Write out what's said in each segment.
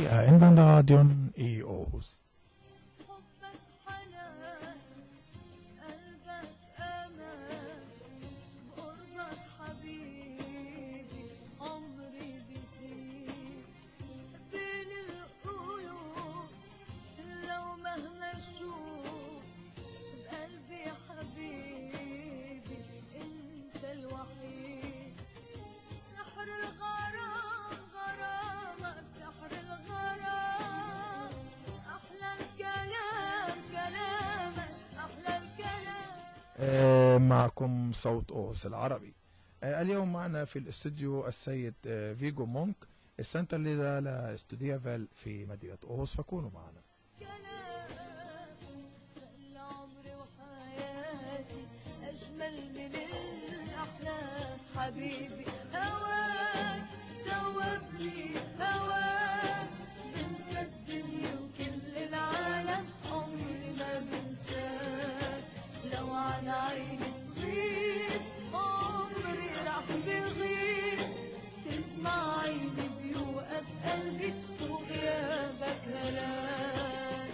via Invandrarradion i Aarhus. معكم صوت أوس العربي. اليوم معنا في الاستوديو السيد فيجو مونك، السنتر ليدر لاستوديو فال في مدينة أوس، فكونوا معنا. حبيبي هواك دوبني هواك بنسى الدنيا وكل العالم عمري ما بنساك لو عن عيني تغيب عمري راح بغيب تدمع عيني بيوقف قلبي وغيابك هلاك.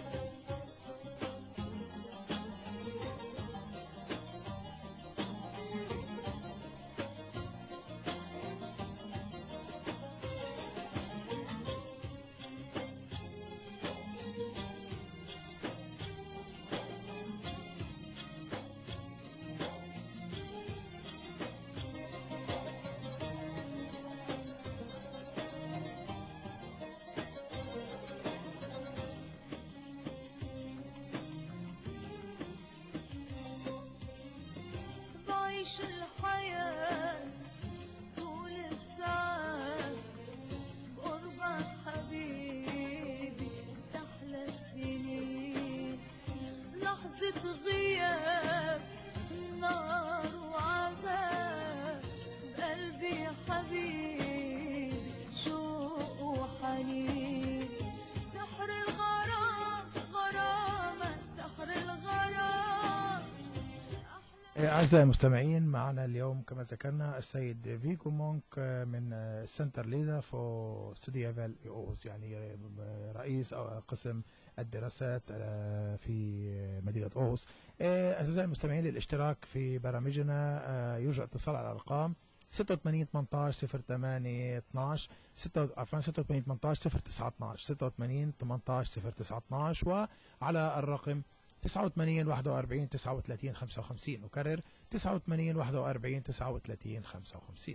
بعيش الحياة طول الساعات قربك حبيبي تحلى السنين، لحظة غياب نار وعذاب بقلبي حبيبي شوق وحنين، سحر الغرام غرامك سحر الغرام. أعزائي المستمعين، معنا اليوم كما ذكرنا السيد فيجو مونك من السنتر ليدر في استوديو فال أوس، يعني رئيس قسم الدراسات في مدينة أوس. أعزائي المستمعين، للاشتراك في برامجنا يرجى الاتصال على الأرقام 86 18 08 12 86 18 09 12 86 18 09 12 وعلى الرقم 89 41 39 55. نكرر 89 41 39 55.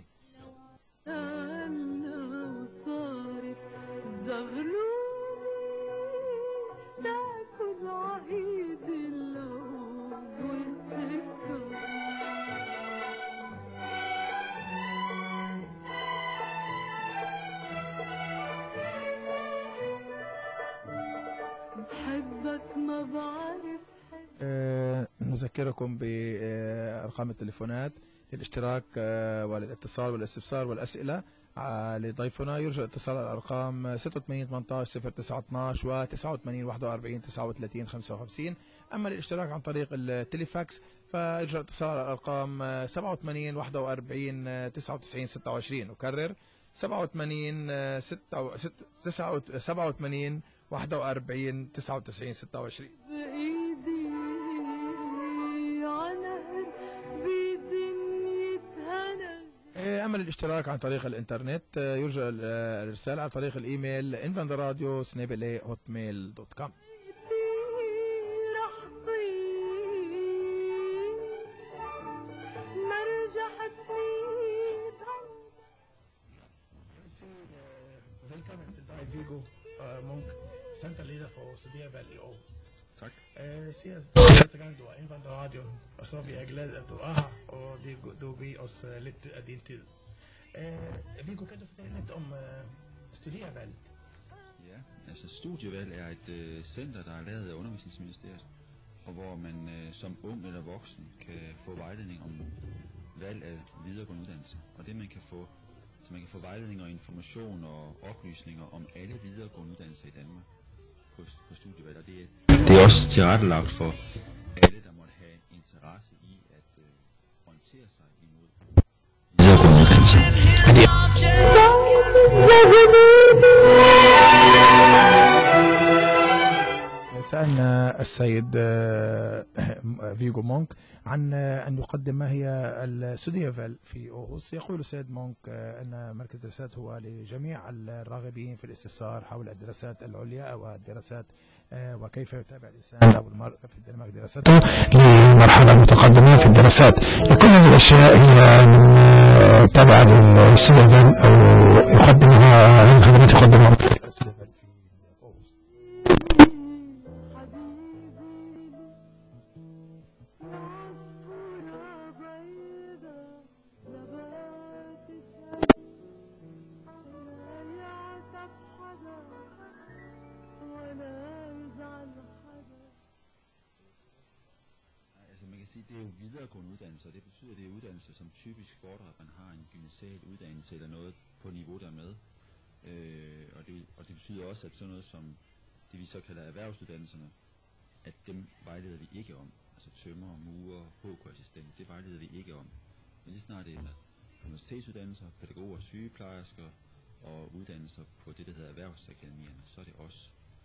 أنا صارت زغلول تاكل عيد اللوز والسكر، بحبك ما بعرف. نذكركم بأرقام التليفونات للاشتراك والاتصال والاستفسار والأسئلة لضيفنا. يرجى الاتصال على الأرقام 86 18 09 12 و 89 41 39 55. أما الاشتراك عن طريق التليفاكس فيرجى الاتصال على الأرقام 87 41 99 26. نكرر 87 87 41 99 26. أما الاشتراك عن طريق الإنترنت يرجى الإرسال عن طريق الإيميل invandradio@hotmail.com. Velkommen til dig, Viggo Munk, Center Leder for Studervalg i Aarhus. Tak. Siger første gang du er Invandrarradioen, og så er vi glad at du er her, og du giver os lidt af din tid. Viggo, kan du fortælle lidt om Studervalg? Ja, altså Studievalg er et center, der er lavet af Undervisningsministeriet, og hvor man som ung eller voksen kan få vejledning om valg af videregående uddannelse. Og det man kan få, så man kan få vejledning og information og oplysninger om alle videregående uddannelser i Danmark på Studievalg. Og det er også tilrettelagt for alle, der måtte have interesse i at orientere sig imod videregående uddannelser. سألنا السيد فيجو مونك عن أن يقدم ما هي السوديفال في أوغوس. يقول السيد مونك أن مركز الدراسات هو لجميع الراغبين في الاستفسار حول الدراسات العليا أو الدراسات وكيف يتابع الإنسان أو المرء في الدنمارك دراسته لمرحلة متقدمة في الدراسات. كل هذه الأشياء هي من تابعة للسوديفال أو يقدمها من خدمات يقدمها السوديفال في أوغوس. Det er jo videregående uddannelser, det betyder, at det er uddannelser, som typisk fordrer, at man har en gymnasial uddannelse eller noget på niveau dermed. Og det betyder også, at sådan noget som det vi så kalder erhvervsuddannelserne, at dem vejleder vi ikke om. Altså tømrer, murer, HK-assistent, det vejleder vi ikke om. Men lige snart det er universitetsuddannelser, pædagoger, sygeplejersker og uddannelser på det, der hedder erhvervsakademierne, så er det også.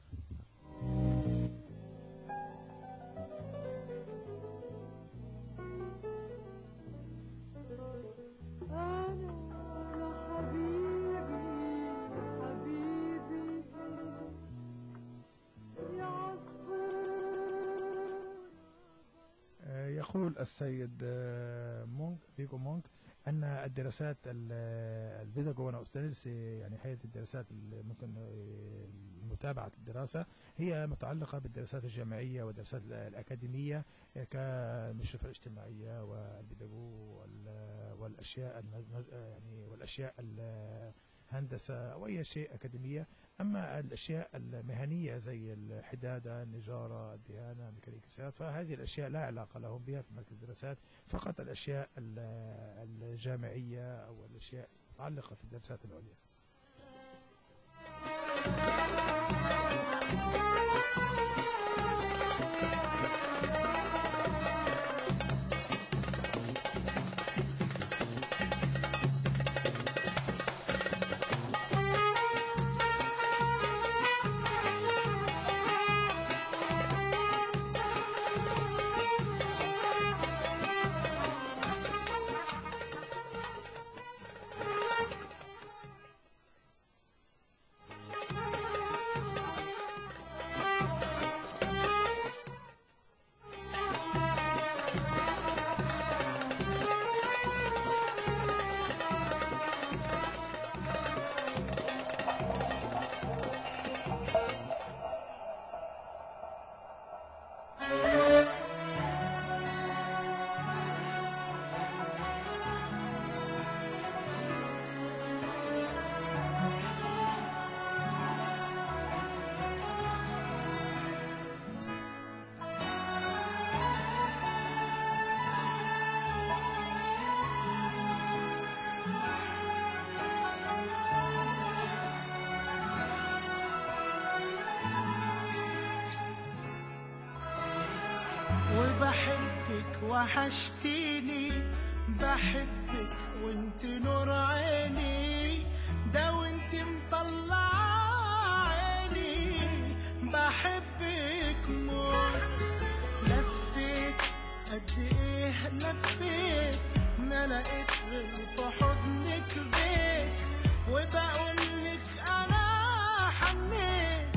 يقول السيد فيجو مونك أن الدراسات البيداغوجية أوستراليس يعني هيئة الدراسات ممكن متابعة الدراسة هي متعلقة بالدراسات الجامعية والدراسات الأكاديمية كالمشرفة الاجتماعية والبيداغوج والأشياء يعني والأشياء الهندسة أو أي شيء أكاديمية. أما الأشياء المهنية زي الحدادة، النجارة، الدهانة، ميكانيكا السيارات فهذه الأشياء لا علاقة لهم بها في مركز الدراسات، فقط الأشياء الجامعية أو الأشياء المتعلقة في الدراسات العليا. وبحبك وحشتيني، بحبك وانت نور عيني، ده وانت مطلع عيني، بحبك موت. لفيت قد ايه لفيت، ما لقيت غير في حضنك بيت، وبقولك انا حنيت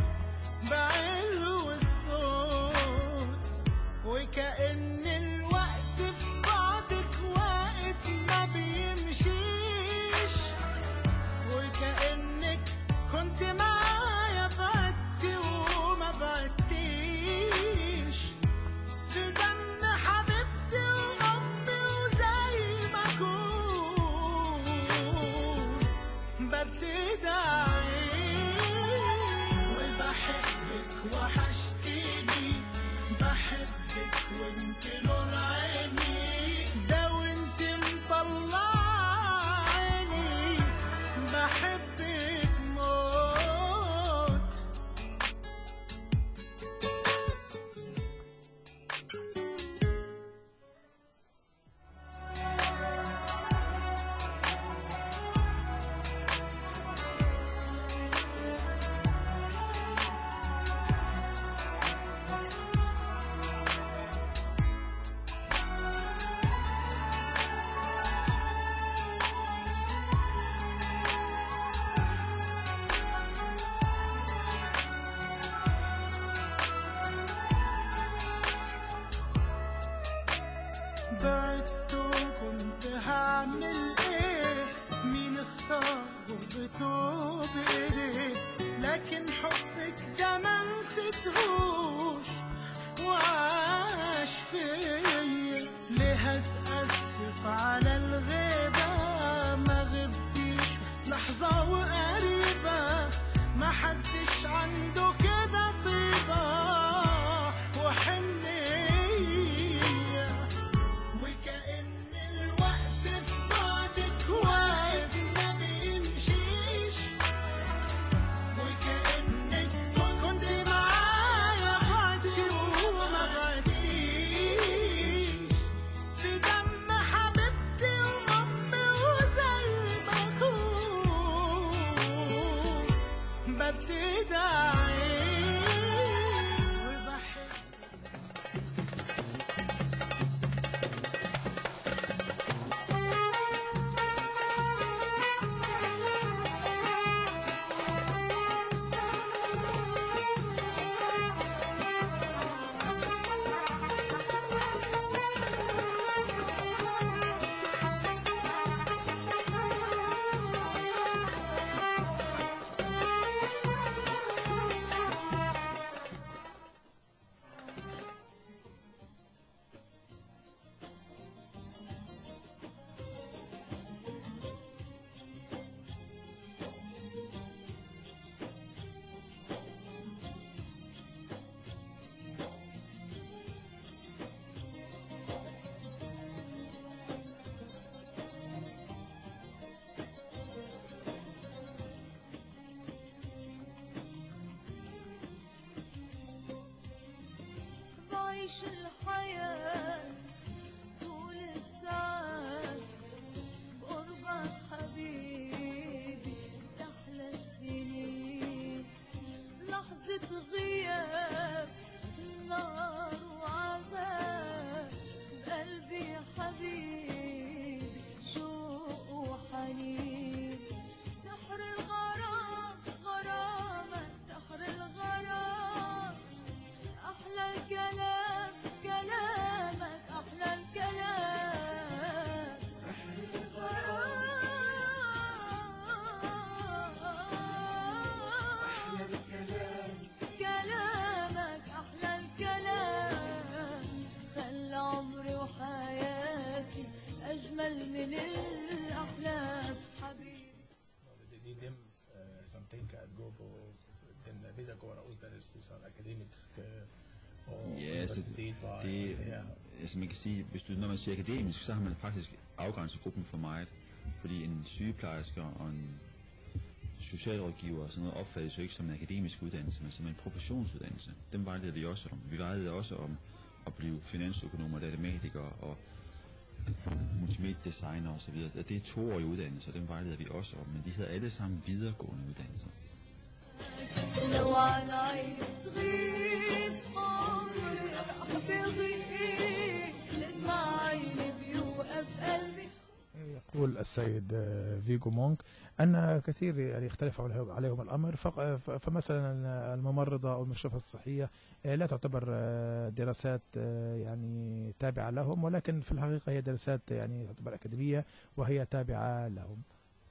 بعلو الصوت، وكأن الوقت في بعدك واقف ما بيمشيش، وكأنك كنت معايا بعدتي وما بعدتيش، في دم حبيبتي وأمي وزي ما أكون ببتدي أعيش. وبحبك وحشتيني، بحبك وانت نور عيني، ده وانت مطلع عيني، بحبك موت. بعدت وكنت هعمل ايه؟ مين اختار غربته بايديه؟ لكن حبك ده ما نسيتهوش وعاش فيا. ليه هتأسف على الغيبة؟ ما غبتيش لحظة وقريبة، ما حدش عنده كده طيبة وحنية، وكأن الوقت في بعدك واقف ما بيمشيش، وكأنك كنت معايا بعدي وما بعديش، في دم حبيبتي وأمي وزي ما أكون ببتدي أعيش وبحب. بعيش الحياة طول الساعات بقربك حبيبي، تحلى السنين لحظة غياب نار وعذاب بقلبي حبيبي، شوق وحنين، سحر الغرام غرامك، سحر الغرام أحلى الكلام كلامك، أحلى الكلام سحر الغرام، أحلى الكلام كلامك، أحلى الكلام خلى عمري وحياتي أجمل من الأحلام حبيبي. Det er dem, som tænker at gå på den videregående uddannelse, sådan akademisk og universitet, var det her. Altså man kan sige, når man siger akademisk, så har man faktisk afgrænset gruppen for meget. Fordi en sygeplejerske og en socialrådgiver og sådan noget opfattes jo ikke som en akademisk uddannelse, men som en professionsuddannelse. Dem vejleder vi også om. Vi vejleder også om at blive finansøkonomer, matematikere og multimediedesigner osv. Det er 2-årige uddannelser, dem vejleder vi også om, men de hedder alle sammen videregående uddannelser. لو عن عيني تغيب عمري بيضيق، لدمع عيني بيوقف قلبي. يقول السيد فيجو مونك أن كثير يعني يختلف عليهم الأمر، فمثلا الممرضة أو المشرفة الصحية لا تعتبر دراسات يعني تابعة لهم، ولكن في الحقيقة هي دراسات يعني تعتبر أكاديمية وهي تابعة لهم.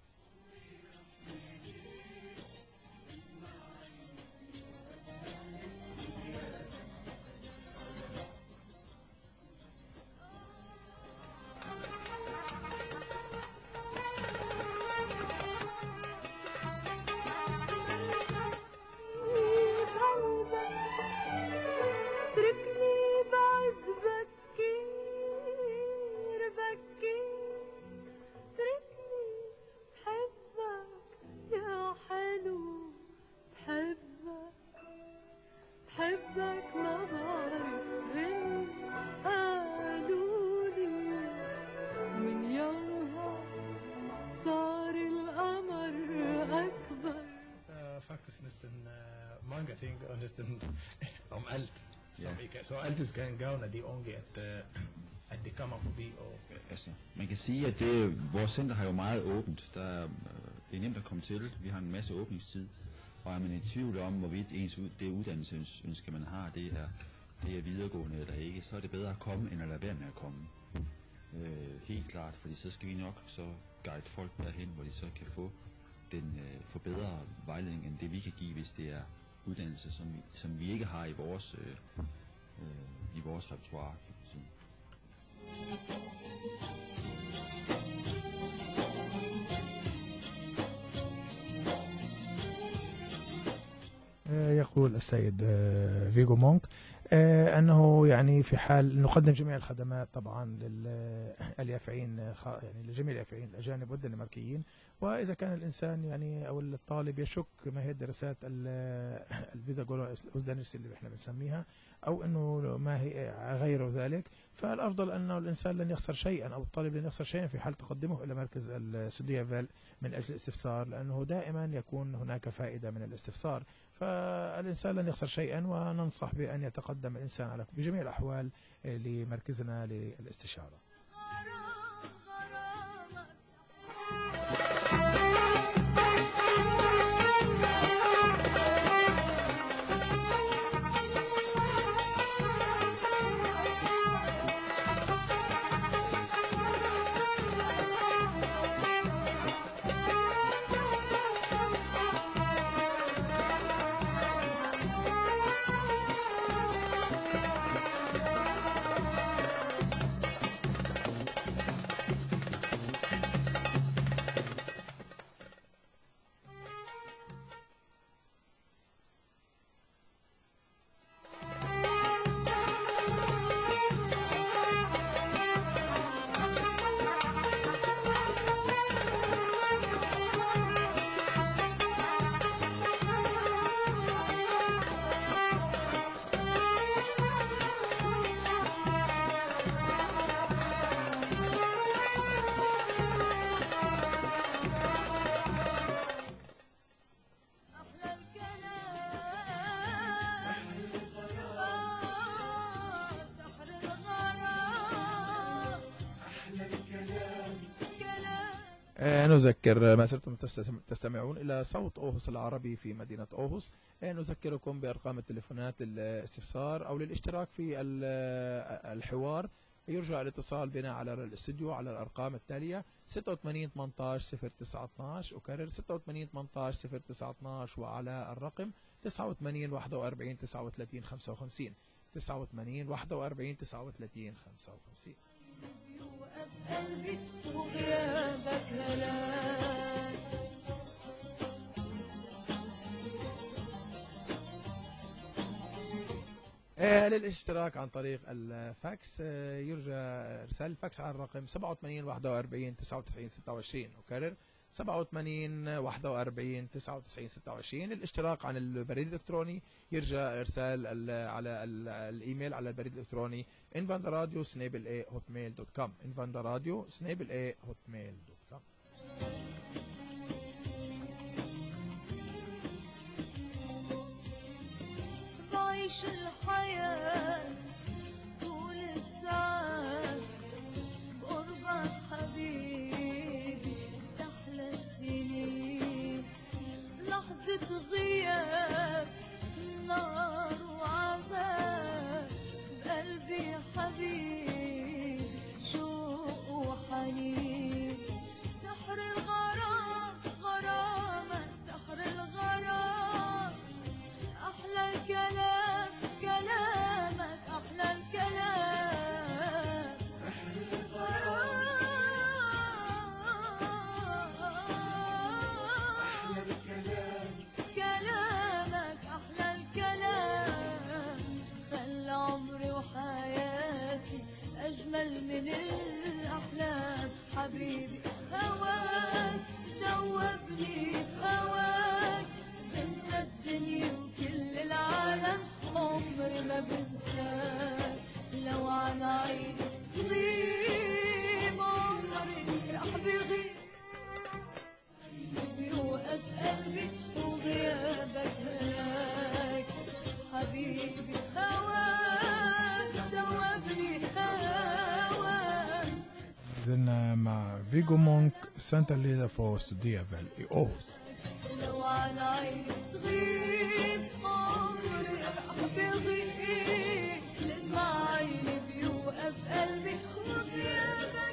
بحبك ما بعرف غير قالولي، من يومها صار القمر أكبر. Faktisk næsten mange ting og næsten om alt, som ikke, så alt kan gavne de unge, at det kommer forbi. Og altså, man kan sige, at vores center har jo meget åbent. Det er nemt at komme til. Vi har en masse åbningstid. Og er man i tvivl om, hvorvidt det uddannelsesønske, man har, det er videregående eller ikke, så er det bedre at komme, end at lade være med at komme. Helt klart, fordi så skal vi nok så guide folk derhen, hvor de så kan få bedre vejledning end det vi kan give, hvis det er uddannelse, som vi ikke har i vores repertoire. يقول السيد فيجو مونك أنه يعني في حال نقدم جميع الخدمات طبعا لليافعين، يعني لجميع اليافعين الأجانب والدنماركيين، وإذا كان الإنسان يعني أو الطالب يشك ما هي دراسات الفيداغولا أوزدانيس اللي احنا بنسميها، أو أنه ما هي غير ذلك، فالأفضل أنه الإنسان لن يخسر شيئا أو الطالب لن يخسر شيئا في حال تقدمه إلى مركز السوديافال من أجل الاستفسار، لأنه دائما يكون هناك فائدة من الاستفسار، فالإنسان لن يخسر شيئا، وننصح بأن يتقدم الإنسان على بجميع الأحوال لمركزنا للاستشارة. نذكر ما زلتم تستمعون إلى صوت أوهوس العربي في مدينة أوهوس. نذكركم بأرقام التليفونات للاستفسار أو للاشتراك في الحوار. يرجى الاتصال بنا على الاستوديو على الأرقام التالية: 86 18 0912، أكرر 86 18 0912، وعلى الرقم 89 41 39 55 89 41 39 55. قلبي وغيابك هلاك. للاشتراك عن طريق الفاكس يرجى ارسال الفاكس على الرقم 87 41 99 26، أكرر 87 41 99 26. الاشتراك عن البريد الإلكتروني يرجى ارسال على الايميل على البريد الإلكتروني invandaradio@hotmail.com invandaradio@hotmail.com. بعيش الحياة طول الساعات بقربك حبيبي، تحلى السنين لحظة غياب نار وعذاب، بقلبي حبيبي شوق وحنين، سحر الغرام غرامك سحر الغرام، أحلى الكلام كلامك أحلى الكلام، سحر الغرام أحلى الكلام كلامك أحلى الكلام، خلى عمري وحياتي أجمل من الأحلام، حبيبي هواك دوبني هواك، بنسى الدنيا وكل العالم عمري ما بنساك، لو عن عيني تغيب عمري راح بيغيب، بيوقف قلبي وغيابك هلاك، حبيبي هواك دوبني هواك. زلنا مع فيجو مونك سانتا ليدا فور ستوديافال أوهوس. لو عن عيني تغيب عمري راح بيغيب، لما عيني بيوقف قلبي وغيابك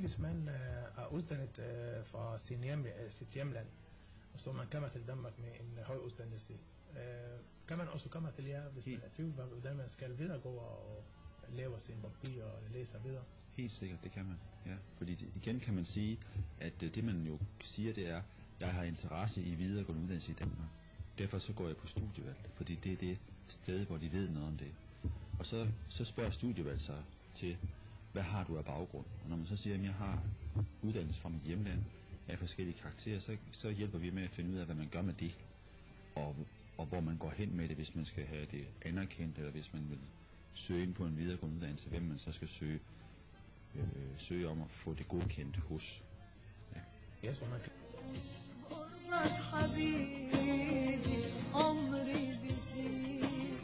Typisk man er uddannet fra sit hjemland, og så man kommer til Danmark med en høj uddannelse. Kan man også komme til jer, hvis man er tvivl, hvordan man skal videregå og lave sine papirer og læse videre? Helt sikkert, det kan man. Ja, fordi igen kan man sige, at det man jo siger, det er, jeg har interesse i videregående uddannelse i Danmark. Derfor så går jeg på studievalg, fordi det er det sted, hvor de ved noget om det. Og så spørger studievalg sig til, hvad har du af baggrund? Og når man så siger, at jeg har uddannelse fra mit hjemland af forskellige karakterer, så hjælper vi med at finde ud af, hvad man gør med det. Og hvor man går hen med det, hvis man skal have det anerkendt, eller hvis man vil søge ind på en videregående uddannelse, hvem man så skal søge om at få det godkendt hos. Ja. Yes, man kan. قربك حبيبي عمري بيزيد.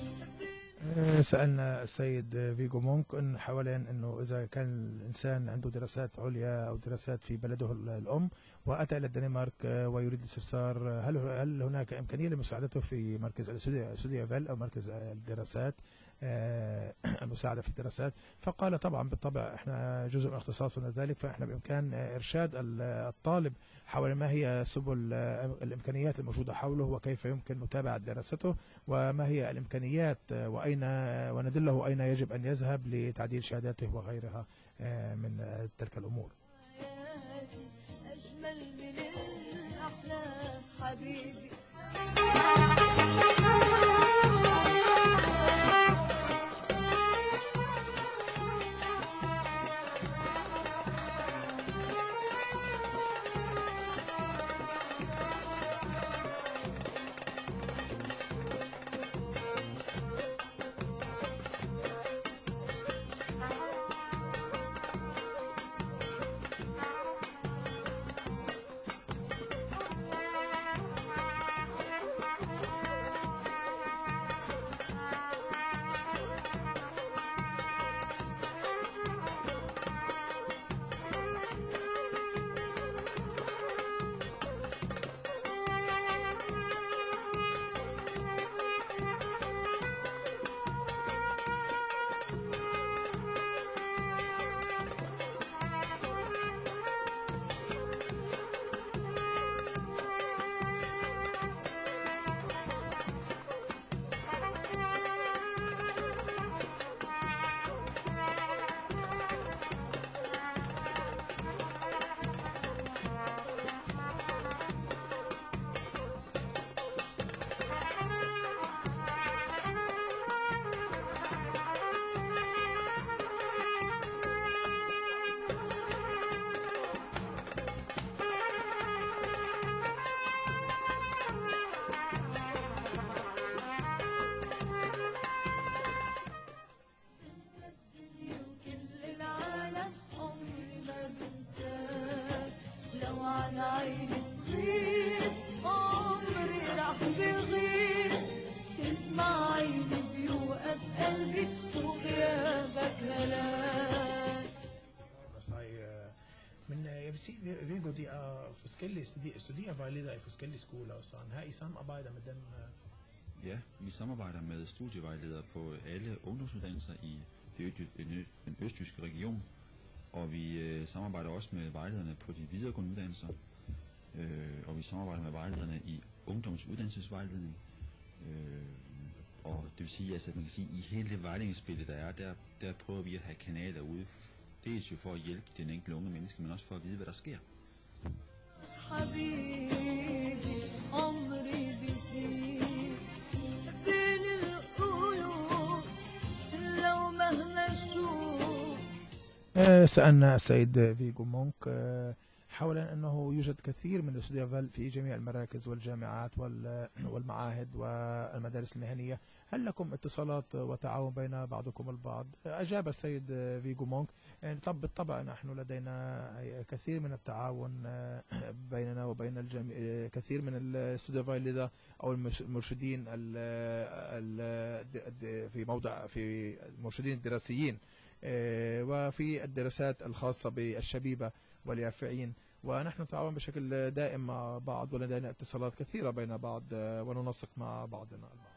سألنا السيد فيجو مونك إن حوالين أنه إذا كان الإنسان عنده دراسات عليا أو دراسات في بلده الأم وأتى إلى الدنمارك ويريد الاستفسار هل هناك إمكانية لمساعدته في مركز سوديا فيل أو مركز الدراسات المساعدة في الدراسات؟ فقال طبعا بالطبع احنا جزء من اختصاصنا ذلك، فاحنا بإمكان إرشاد الطالب حول ما هي سبل الإمكانيات الموجودة حوله وكيف يمكن متابعة دراسته وما هي الإمكانيات وندله أين يجب أن يذهب لتعديل شهاداته وغيرها من تلك الأمور. أجمل من الأحلام حبيبي. Viggo, de studerer vejledere i forskellige skoler og sådan. Her I samarbejder med dem? Ja, vi samarbejder med studievejledere på alle ungdomsuddannelser i den østjyske region, og vi samarbejder også med vejlederne på de videregående uddannelser, og vi samarbejder med vejlederne i ungdomsuddannelsesvejledning, og det vil sige, altså, man kan sige, i hele det vejledningsspil, der prøver vi at have kanaler ude. Dels jo for at hjælpe den enkelte unge menneske, men også for at vide, hvad der sker. سألنا السيد فيجو مونك حول أنه يوجد كثير من الاستوديوفال في جميع المراكز والجامعات والمعاهد والمدارس المهنية. هل لكم اتصالات وتعاون بين بعضكم البعض؟ أجاب السيد فيجو مونك بالطبع نحن لدينا كثير من التعاون بيننا وبين كثير من الاستوديوفال أو المرشدين في المرشدين الدراسيين وفي الدراسات الخاصة بالشبيبة واليافعين، ونحن نتعاون بشكل دائم مع بعض ولدينا اتصالات كثيرة بين بعض وننسق مع بعضنا البعض.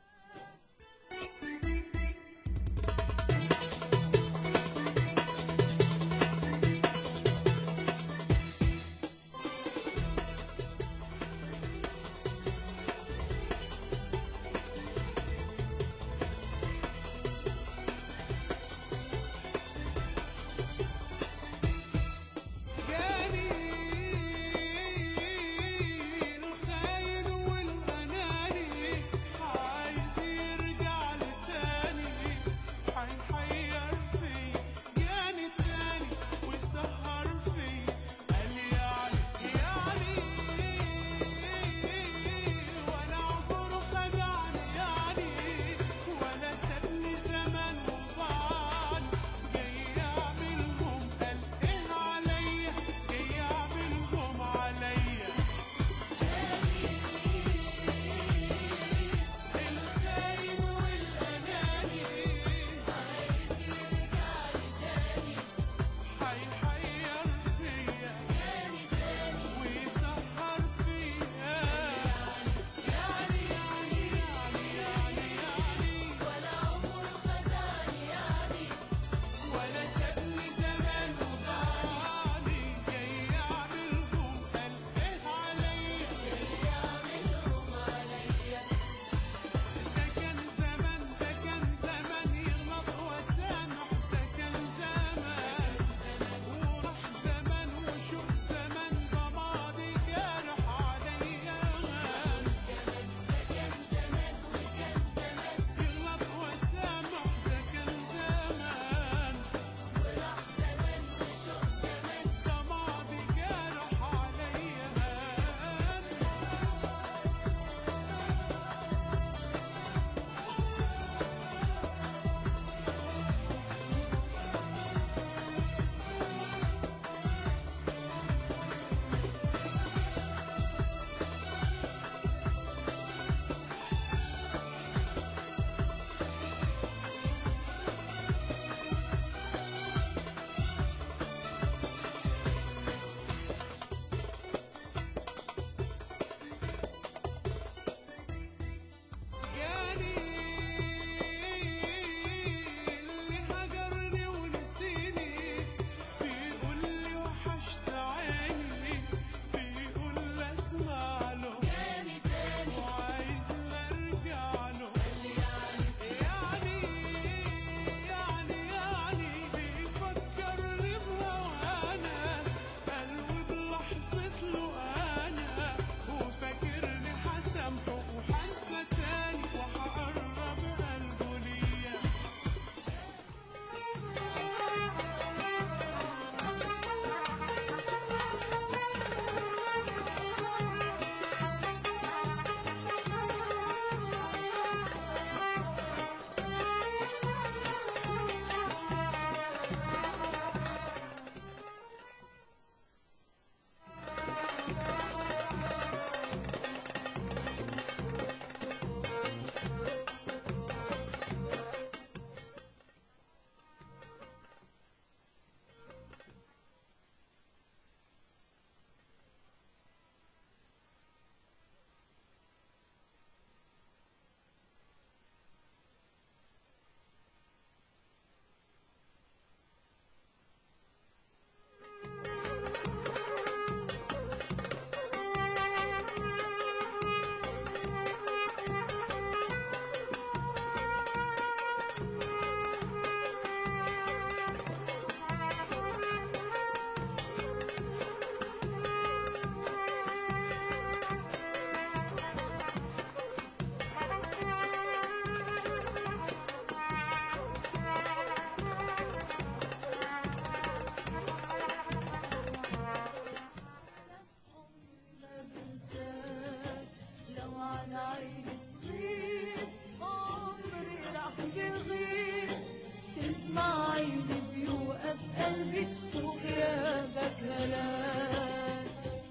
مع عيني بيوقف قلبي وغيابك هلاك.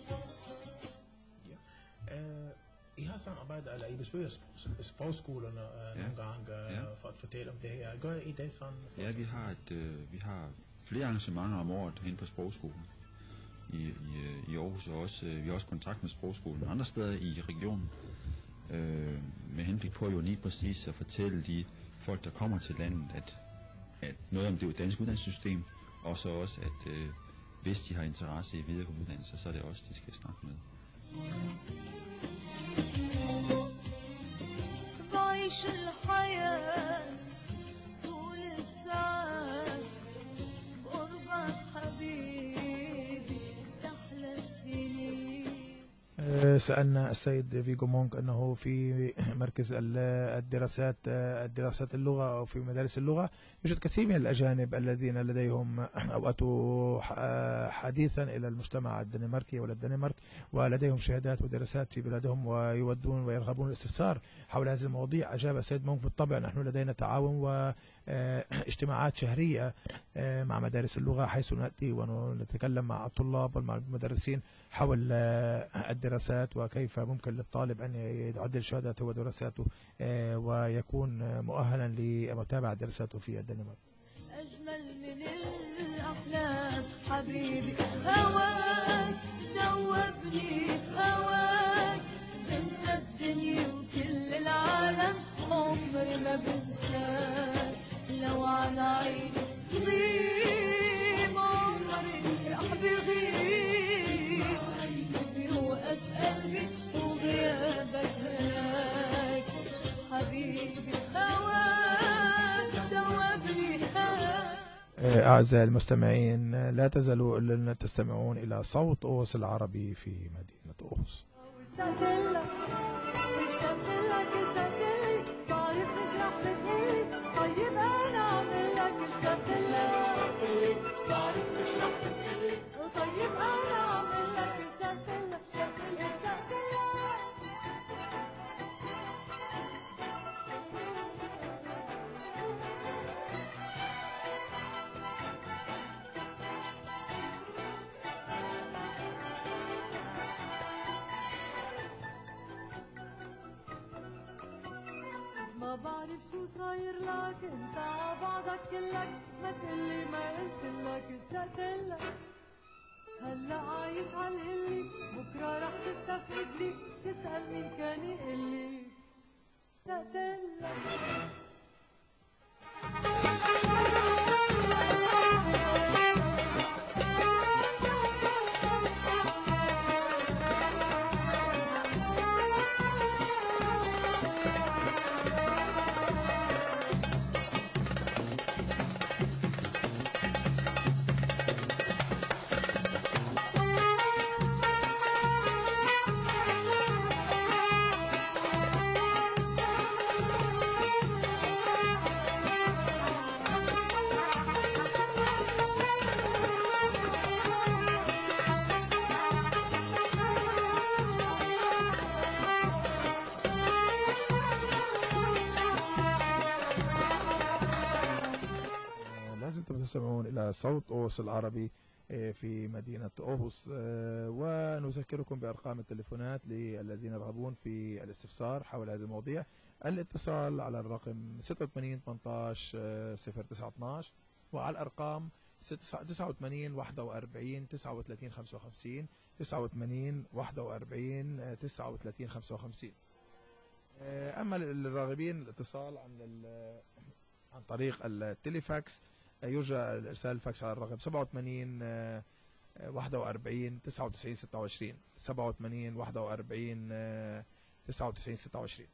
I har sådan arbejdet, eller I besøger sprogskolerne nogle gange for at fortælle om det her. Gør I det sådan? Ja, vi har flere arrangementer om året hen på sprogskolen i Aarhus, og også, vi har også kontakt med sprogskolen andre steder i regionen, med henblik på jo lige præcis at fortælle de folk, der kommer til landet, at noget om det danske uddannelsessystem, og så også, at hvis de har interesse i videregående uddannelser, så er det også, de skal snakke med. بعيش الحياة طول الساعات بقربك حبيبي تحلى السنين. سألنا السيد فيجو مونك أنه في مركز الدراسات اللغة أو في مدارس اللغة يوجد كثير من الأجانب الذين لديهم أو أتوا حديثا إلى المجتمع الدنماركي ولا الدنمارك ولديهم شهادات ودراسات في بلادهم ويودون ويرغبون الاستفسار حول هذه المواضيع. أجاب السيد مونك بالطبع نحن لدينا تعاون واجتماعات شهرية مع مدارس اللغة حيث نأتي ونتكلم مع الطلاب ومع المدرسين حول الدراسات وكيف ممكن للطالب أن يعدل شهادته ودراساته ويكون مؤهلا لمتابعة دراساته في الدنمارك. أجمل من الأحلام حبيبي هواك دوبني هواك بنسى الدنيا وكل العالم عمري ما بنساك لو عن عيني غيب عمري راح بيغيب بيوقف قلبي وغيابك هناك حبيبي هواك دوبني هواك. أعزائي المستمعين لا تزالوا تستمعون إلى صوت أوس العربي في مدينة أوس. ما بعرف شو صاير لك انت عبعدك كلك ما تقلي ما قلتلك اشتقتلك هلا عايش عالهلي بكره رح تستفقدلي تسأل مين كان يقلي اشتقتلك. تستمعون إلى صوت أوس العربي في مدينة أوس، ونذكركم بأرقام التليفونات للذين يرغبون في الاستفسار حول هذه المواضيع. الاتصال على الرقم 86 18 0912 وعلى الأرقام 89 41 39 55 89 41 39 55. أما للراغبين الاتصال عن طريق التليفاكس يرجى إرسال الفاكس على الرقم 87 41 99 26 87 41 99 26.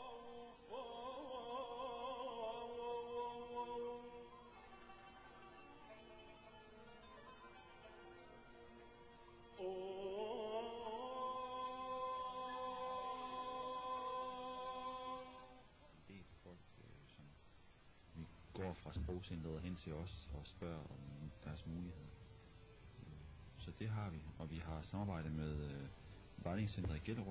Fra sprogcentret hen til os og spørger om deres muligheder. Så det har vi, og vi har samarbejdet med Vejledningscentret i Gellerup,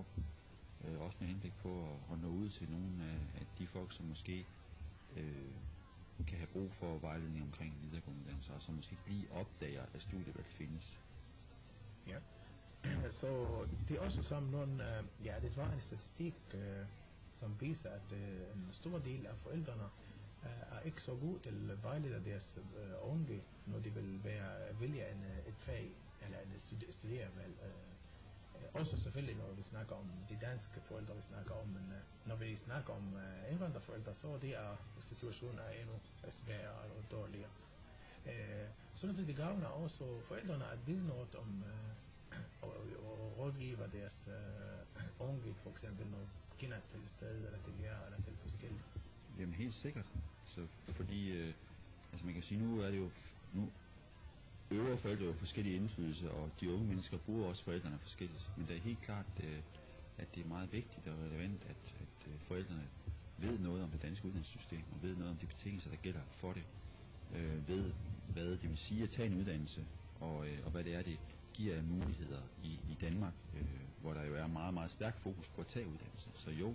også med henblik på at nå ud til nogle af de folk, som måske kan have brug for vejledning omkring videregående uddannelser, og som måske ikke lige opdager, at studievalg findes. Ja. Så det er også som nogle, det var en statistik, som viser, at en stor del af forældrene er ikke så gode til at vejlede deres unge, når de vil vælge et fag eller studievalg. Også selvfølgelig, når vi snakker om de danske forældre, vi snakker om, men når vi snakker om indvandrerforældre, så det er situationen er endnu sværere og dårligere. Så det gavner også forældrene at vide noget om og rådgiver deres unge, for eksempel, når kender til sted, eller til jer, eller til forskellige. Jamen helt sikkert. Så, fordi, man kan sige, nu øver forældre jo forskellige indflydelser, og de unge mennesker bruger også forældrene forskelligt. Men det er helt klart, at det er meget vigtigt og relevant, at forældrene ved noget om det danske uddannelsessystem, og ved noget om de betingelser, der gælder for det. Ved, hvad det vil sige at tage en uddannelse, og hvad det er, det giver af muligheder i Danmark, hvor der jo er meget, meget stærk fokus på at tage uddannelse. Så jo,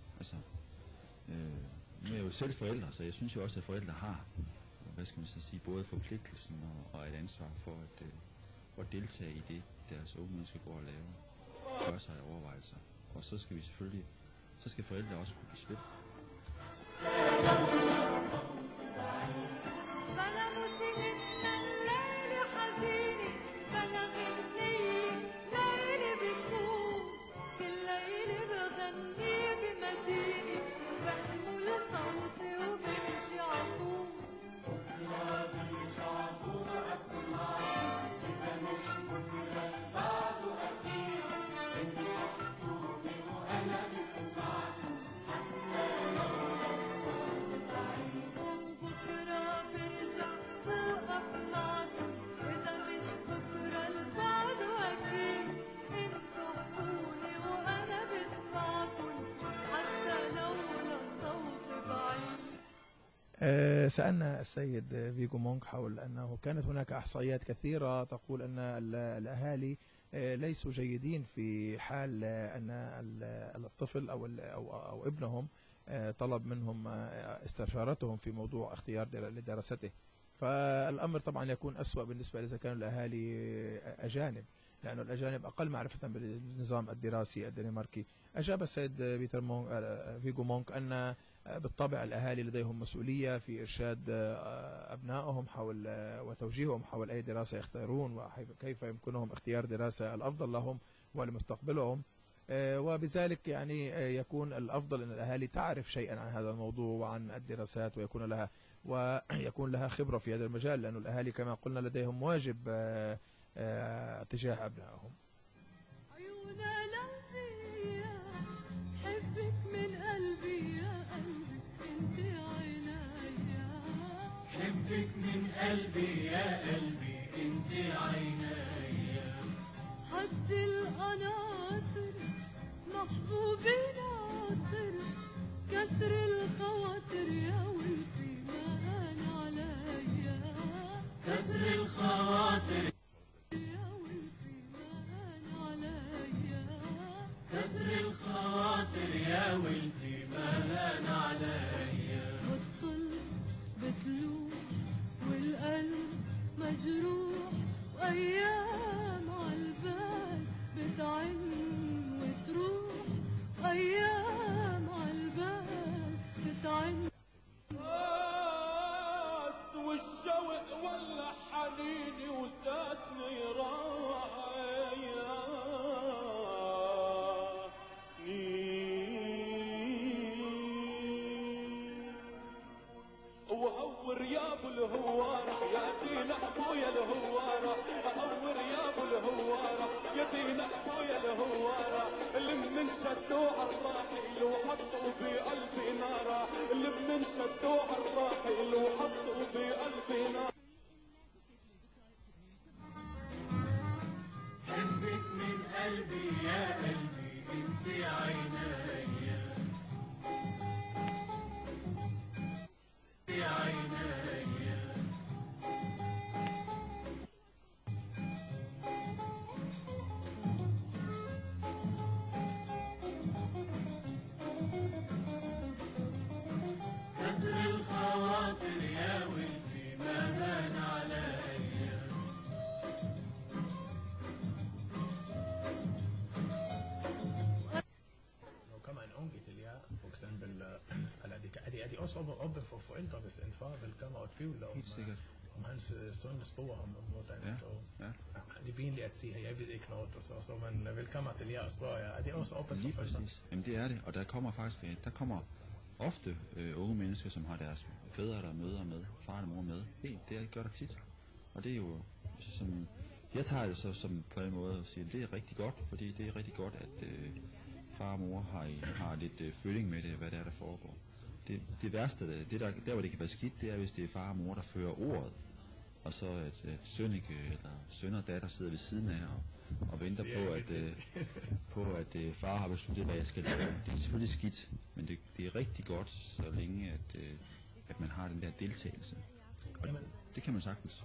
nu er jeg jo selv forældre, så jeg synes jo også, at forældre har, hvad skal man så sige, både forpligtelsen og et ansvar for at deltage i det, deres unge mennesker går og laver, gør sig overvejelser. Og så skal vi selvfølgelig, så skal forældre også kunne beslutte. سألنا السيد فيجو مونك حول أنه كانت هناك إحصائيات كثيرة تقول أن الأهالي ليسوا جيدين في حال أن الطفل أو ابنهم طلب منهم استشارتهم في موضوع اختيار لدراسته. فالأمر طبعا يكون أسوأ بالنسبة إذا كانوا الأهالي أجانب، لأن الأجانب أقل معرفة بالنظام الدراسي الدنماركي. أجاب السيد فيجو مونك أن بالطبع الأهالي لديهم مسؤولية في إرشاد أبنائهم حول وتوجيههم حول أي دراسة يختارون وكيف يمكنهم اختيار دراسة الأفضل لهم ولمستقبلهم، وبذلك يعني يكون الأفضل أن الأهالي تعرف شيئا عن هذا الموضوع وعن الدراسات ويكون لها خبرة في هذا المجال، لأن الأهالي كما قلنا لديهم واجب تجاه أبنائهم. حبك من قلبي يا قلبي انت عينيا، حد القناطر محبوبي ناطر، كسر الخواطر يا ولفي مان عليا، كسر الخواطر يا ولفي مان عليا، كسر الخواطر يا ولدي مان عليا، بتطل بتلوح والقلب مجروح، وأيام عالبال بتعن وتروح، أيام عالبال بتعن. والشوق ولا حنيني وساتني وهور يا ابو الهوارة يا دين ابويا الهوارة، هور يا ابو الهوارة يا دين ابويا الهوارة، اللي من شدوا عالراحل وحطوا بقلبي نارة، اللي من شدوا عالراحل وحطوا بقلبي نارة. حبك من قلبي يا قلبي انت عينيا، يا عينيا، كسر الخواطر يا også åben for forældre, hvis en far vil komme og tvivle om hans søn spor ham om hvordan. Det er pinligt at sige, at jeg ved ikke noget, og så man vil komme til jer og spørge jer. Er det også åbent for forældre? Jamen det er det, og der kommer ofte unge mennesker, som har deres fædre der møder med, far og mor med. Det gør der tit, og det er jo som jeg tager det så som på en måde og siger, at det er rigtig godt, fordi det er rigtig godt, at far og mor har lidt føling med det, hvad det er, der foregår. Det værste, der hvor det kan være skidt, det er, hvis det er far og mor, der fører ordet, og så at søn og datter sidder ved siden af og venter på, at far har besluttet, hvad jeg skal lave. Det er selvfølgelig skidt, men det er rigtig godt, så længe at man har den der deltagelse. Og det kan man sagtens.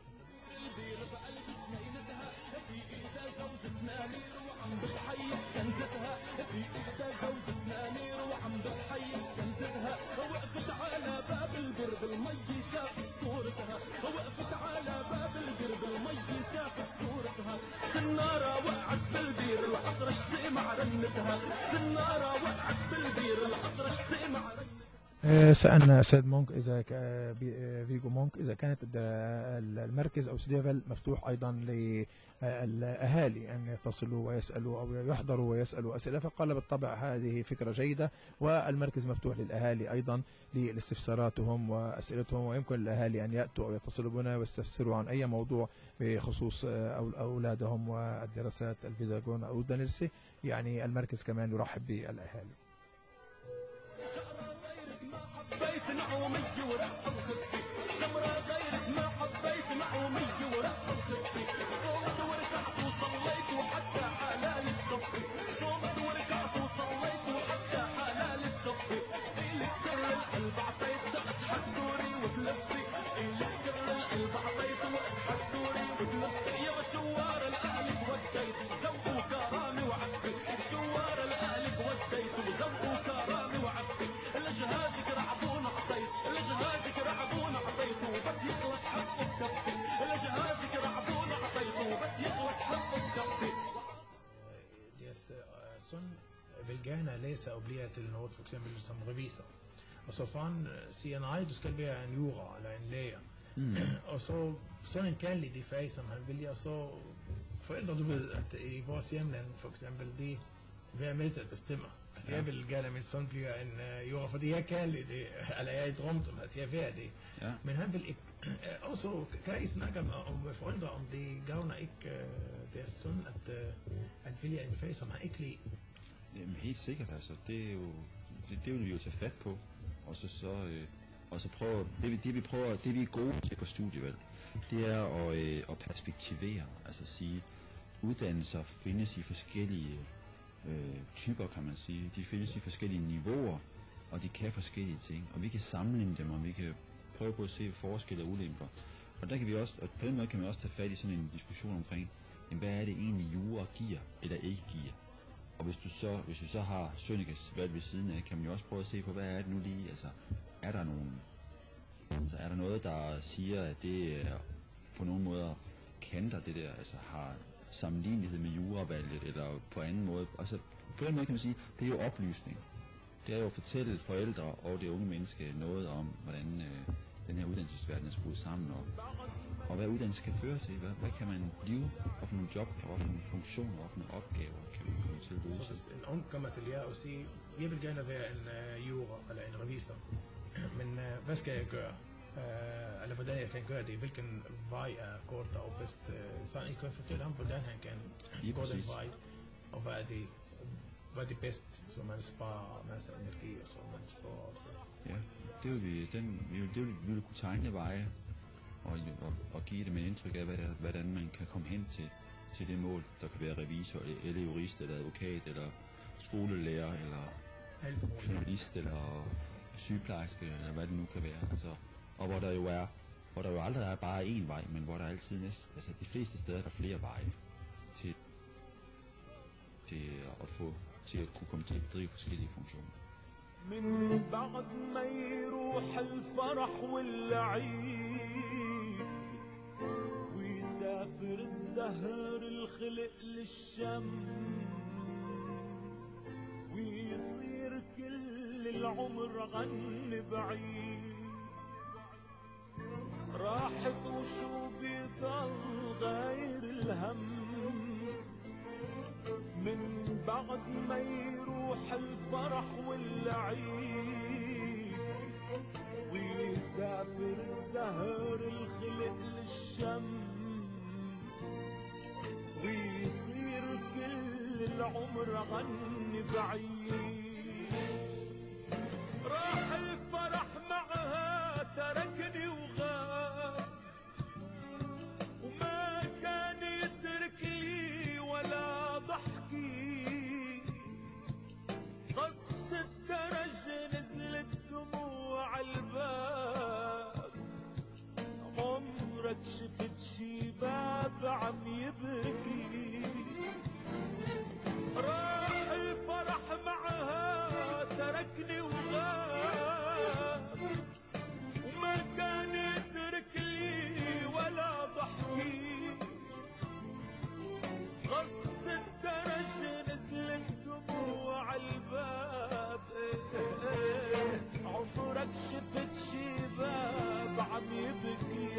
السنارة وقعت بالبير الأطرش سمع رنتها السنارة وقعت بالبير الأطرش سمع رنتها. سألنا السيد مونك إذا فيجو مونك إذا كانت المركز أو سوديفل مفتوح أيضا للأهالي أن يتصلوا ويسألوا أو يحضروا ويسألوا أسئلة، فقال بالطبع هذه فكرة جيدة، والمركز مفتوح للأهالي أيضا لاستفساراتهم وأسئلتهم، ويمكن للأهالي أن يأتوا أو يتصلوا بنا ويستفسروا عن أي موضوع بخصوص أولادهم والدراسات البيداغون أو الدنرسي. يعني المركز كمان يرحب بالأهالي. حبيت نعومي ورقص خفي السمرة غيرك ما حبيت نعومي ورقص خفي صومت وركعت وصليت وحتى حلالي تصفي صومت وركعت وصليت وحتى حلالي تصفي إلك سر القلب عطيت أسحق دوري وتلفي إلك سر القلب عطيت وأسحق دوري وتلفي يا شوار الأهلك وديت زوق وكرامي وعفي شوار الأهلك وديت وزوق وكرامي وعفي لجهازك رعبون عطيت لجهازك رعبون عطيته بس يخلص حقه بكفي لجهازك رعبون عطيته بس يخلص حقه بكفي. Søn vil gerne læse og blive til noget, for eksempel som revisor. Og så faren siger, nej, du skal være en jura eller en læger. Og så sådan en kærlig de fag, som han vil, og så forældre, du ved, at i vores hjemland, for eksempel, de vil med til at bestemme. At jeg vil gerne, at min søn bliver en jura, fordi jeg kan lide det, eller jeg drømt om, at jeg vil det. Ja. Men han vil ikke. Også kan I snakke om forældre, om det gavner ikke deres søn, at vælge en fag, som han ikke lide. Jamen helt sikkert, altså. Det er jo, det vil vi jo tage fat på, og så prøve, det vi er gode til på studievalg, det er at perspektivere, altså sige, uddannelser findes i forskellige typer, kan man sige. De findes i forskellige niveauer, og de kan forskellige ting, og vi kan sammenligne dem, og vi kan prøve på at se forskelle og ulemper. Og der kan vi også, og på den måde kan man også tage fat i sådan en diskussion omkring, hvad er det egentlig jura giver eller ikke giver. Og hvis vi så har Sønnekes valg ved siden af, kan man jo også prøve at se på, hvad er det nu lige, altså er der noget, der siger, at det er på nogen måder kanter det der, altså har sammenlignelighed med juravalget, eller på anden måde. Altså på den måde kan man sige, det er jo oplysning. Det er jo at fortælle forældre og det unge menneske noget om, hvordan den her uddannelsesverden er skruet sammen, og hvad uddannelse kan føre til. Hvad kan man blive, og for nogle job, og for nogle funktioner, og for nogle opgaver kan man komme til at løse. Så hvis en ung kommer til jer og siger, jeg vil gerne være en jura eller en revisor, men hvad skal jeg gøre? Eller hvordan jeg kan gøre det? Hvilken vej er kortere og bedst? Så I kan fortælle ham, hvordan han kan gå den vej, og hvad er det bedst, så man sparer masser af energi, og så man sparer også. Ja, det vil vi kunne tegne veje, og give dem en indtryk af, hvordan man kan komme hen til det mål, der kan være revisor, eller jurist, eller advokat, eller skolelærer, eller journalist, eller sygeplejerske, eller hvad det nu kan være. Altså, og hvor der jo aldrig er bare én vej, men hvor der altid altså de fleste steder er der flere veje til at kunne komme til at drive forskellige funktioner. من بعد ما يروح الفرح واللعيب ويسافر الزهر الخلق للشم ويصير كل العمر غني بعيد راحت وشو بيضل غير الهم من بعد ما يروح الفرح والعيد ويسافر الزهر الخلق للشم ويصير كل العمر غني بعيد راح الفرح معها تركني وغاب وما كان يترك لي ولا ضحكي قص الدرج نزلت دموع الباب عمرك شفت شي باب عم يبكي راح الفرح معها تركني وغاب وما كان يترك لي ولا ضحكي قص الدرج نزلت دموع الباب عمرك شفت شي باب عم يبكي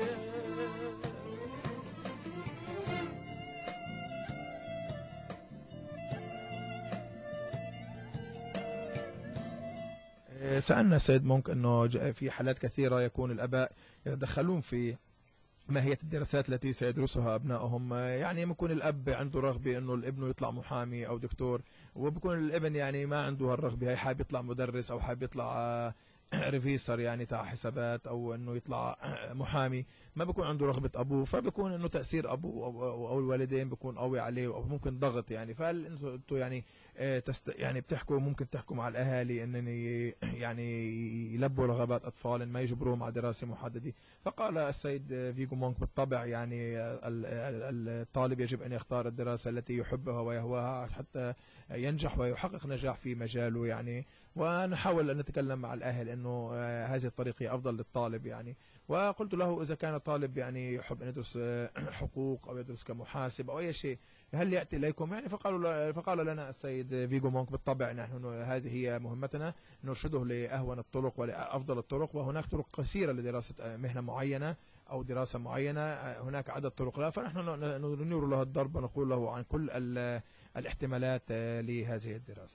سألنا السيد مونك أنه في حالات كثيرة يكون الآباء يتدخلون في ماهية الدراسات التي سيدرسها أبنائهم. يعني يكون الأب عنده رغبة أنه الابن يطلع محامي أو دكتور وبكون الابن يعني ما عنده هالرغبة هي حابب يطلع مدرس أو حابب يطلع ريفيسر يعني تاع حسابات أو أنه يطلع محامي ما بيكون عنده رغبة أبوه فبيكون أنه تأثير أبوه أو الوالدين بيكون قوي عليه أو ممكن ضغط يعني فهل أنتوا يعني يعني بتحكوا ممكن تحكوا مع الأهالي أن يعني يلبوا رغبات أطفال ما يجبروهم على دراسة محددة. فقال السيد فيجو مونك بالطبع يعني الطالب يجب أن يختار الدراسة التي يحبها ويهواها حتى ينجح ويحقق نجاح في مجاله يعني ونحاول أن نتكلم مع الأهل أنه هذه الطريقة أفضل للطالب يعني. وقلت له إذا كان طالب يعني يحب أن يدرس حقوق أو يدرس كمحاسب أو أي شيء هل يأتي إليكم يعني فقال لنا السيد فيجو مونك بالطبع نحن هذه هي مهمتنا نرشده لأهون الطرق ولأفضل الطرق وهناك طرق كثيرة لدراسة مهنة معينة أو دراسة معينة هناك عدد طرق لها فنحن ننير له الضرب ونقول له عن كل الاحتمالات لهذه الدراسة.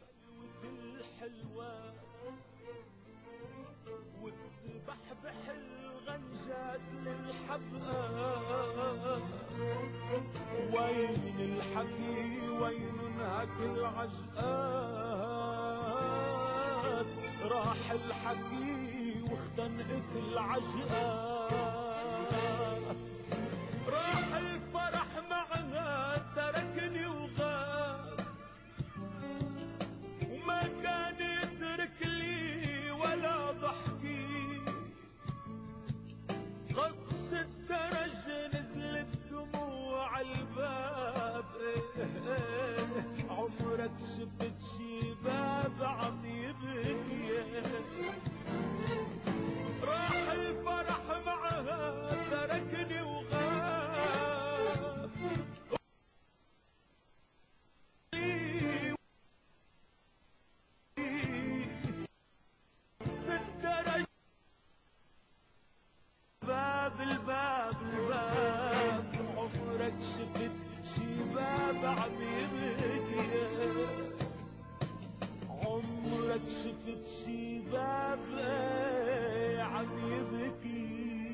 وين الحكي وين انهك العجقات راح الحكي واختنقت العجقات راح الفرح معها تركني وغاب وما كان يترك لي ولا ضحكي قص الدرج نزلت دموع الباب عمرك شفت شي باب عم يبكي راح الفرح معها تركني وغاب الدرج الباب عمرك شفت شي باب عم يبكي عمرك شفت شي باب عم يبكي.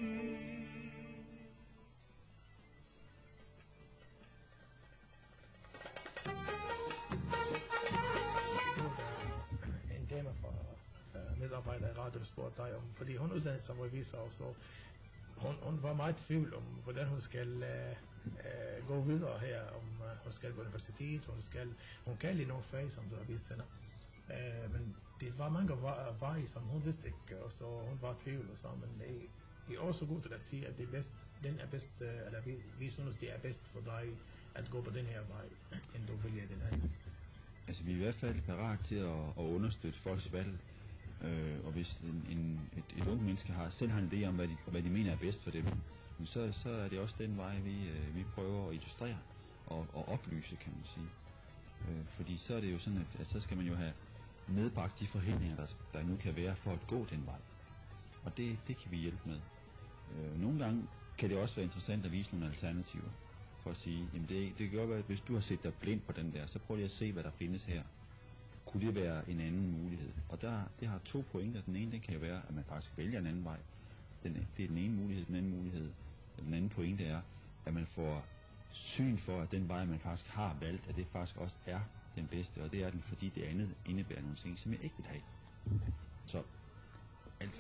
En tema for medarbejdere i Radiosport der fordi hun uddannet som revisor og så hun var meget i tvivl om hvordan hun skal gå videre her om hun skal på universitet hun kan lide nogle fag som du har vist hende men det var mange veje som hun vidste ikke og så hun var i tvivl og så men I er også god til at sige at den er bedst eller vi synes det er bedst for dig at gå på den her vej end du vælger den anden. Altså vi er i hvert fald parat til at understøtte folks valg. Og hvis et ungt menneske selv har en idé om, hvad de mener er bedst for dem, så er det også den vej, vi prøver at illustrere og oplyse, kan man sige. Fordi så er det jo sådan, at så skal man jo have nedbragt de forhindringer, der nu kan være for at gå den vej. Og det kan vi hjælpe med. Nogle gange kan det også være interessant at vise nogle alternativer. For at sige, jamen det kan godt være, at hvis du har set dig blind på den der, så prøv lige at se, hvad der findes her. Kunne det være en anden mulighed? Og det har 2 pointer. Den ene, det kan være, at man faktisk vælger en anden vej. Det er den ene mulighed. Den anden mulighed, den anden pointe er, at man får syn for, at den vej, man faktisk har valgt, at det faktisk også er den bedste. Og det er den, fordi det andet indebærer nogle ting, som jeg ikke vil have. Så alt.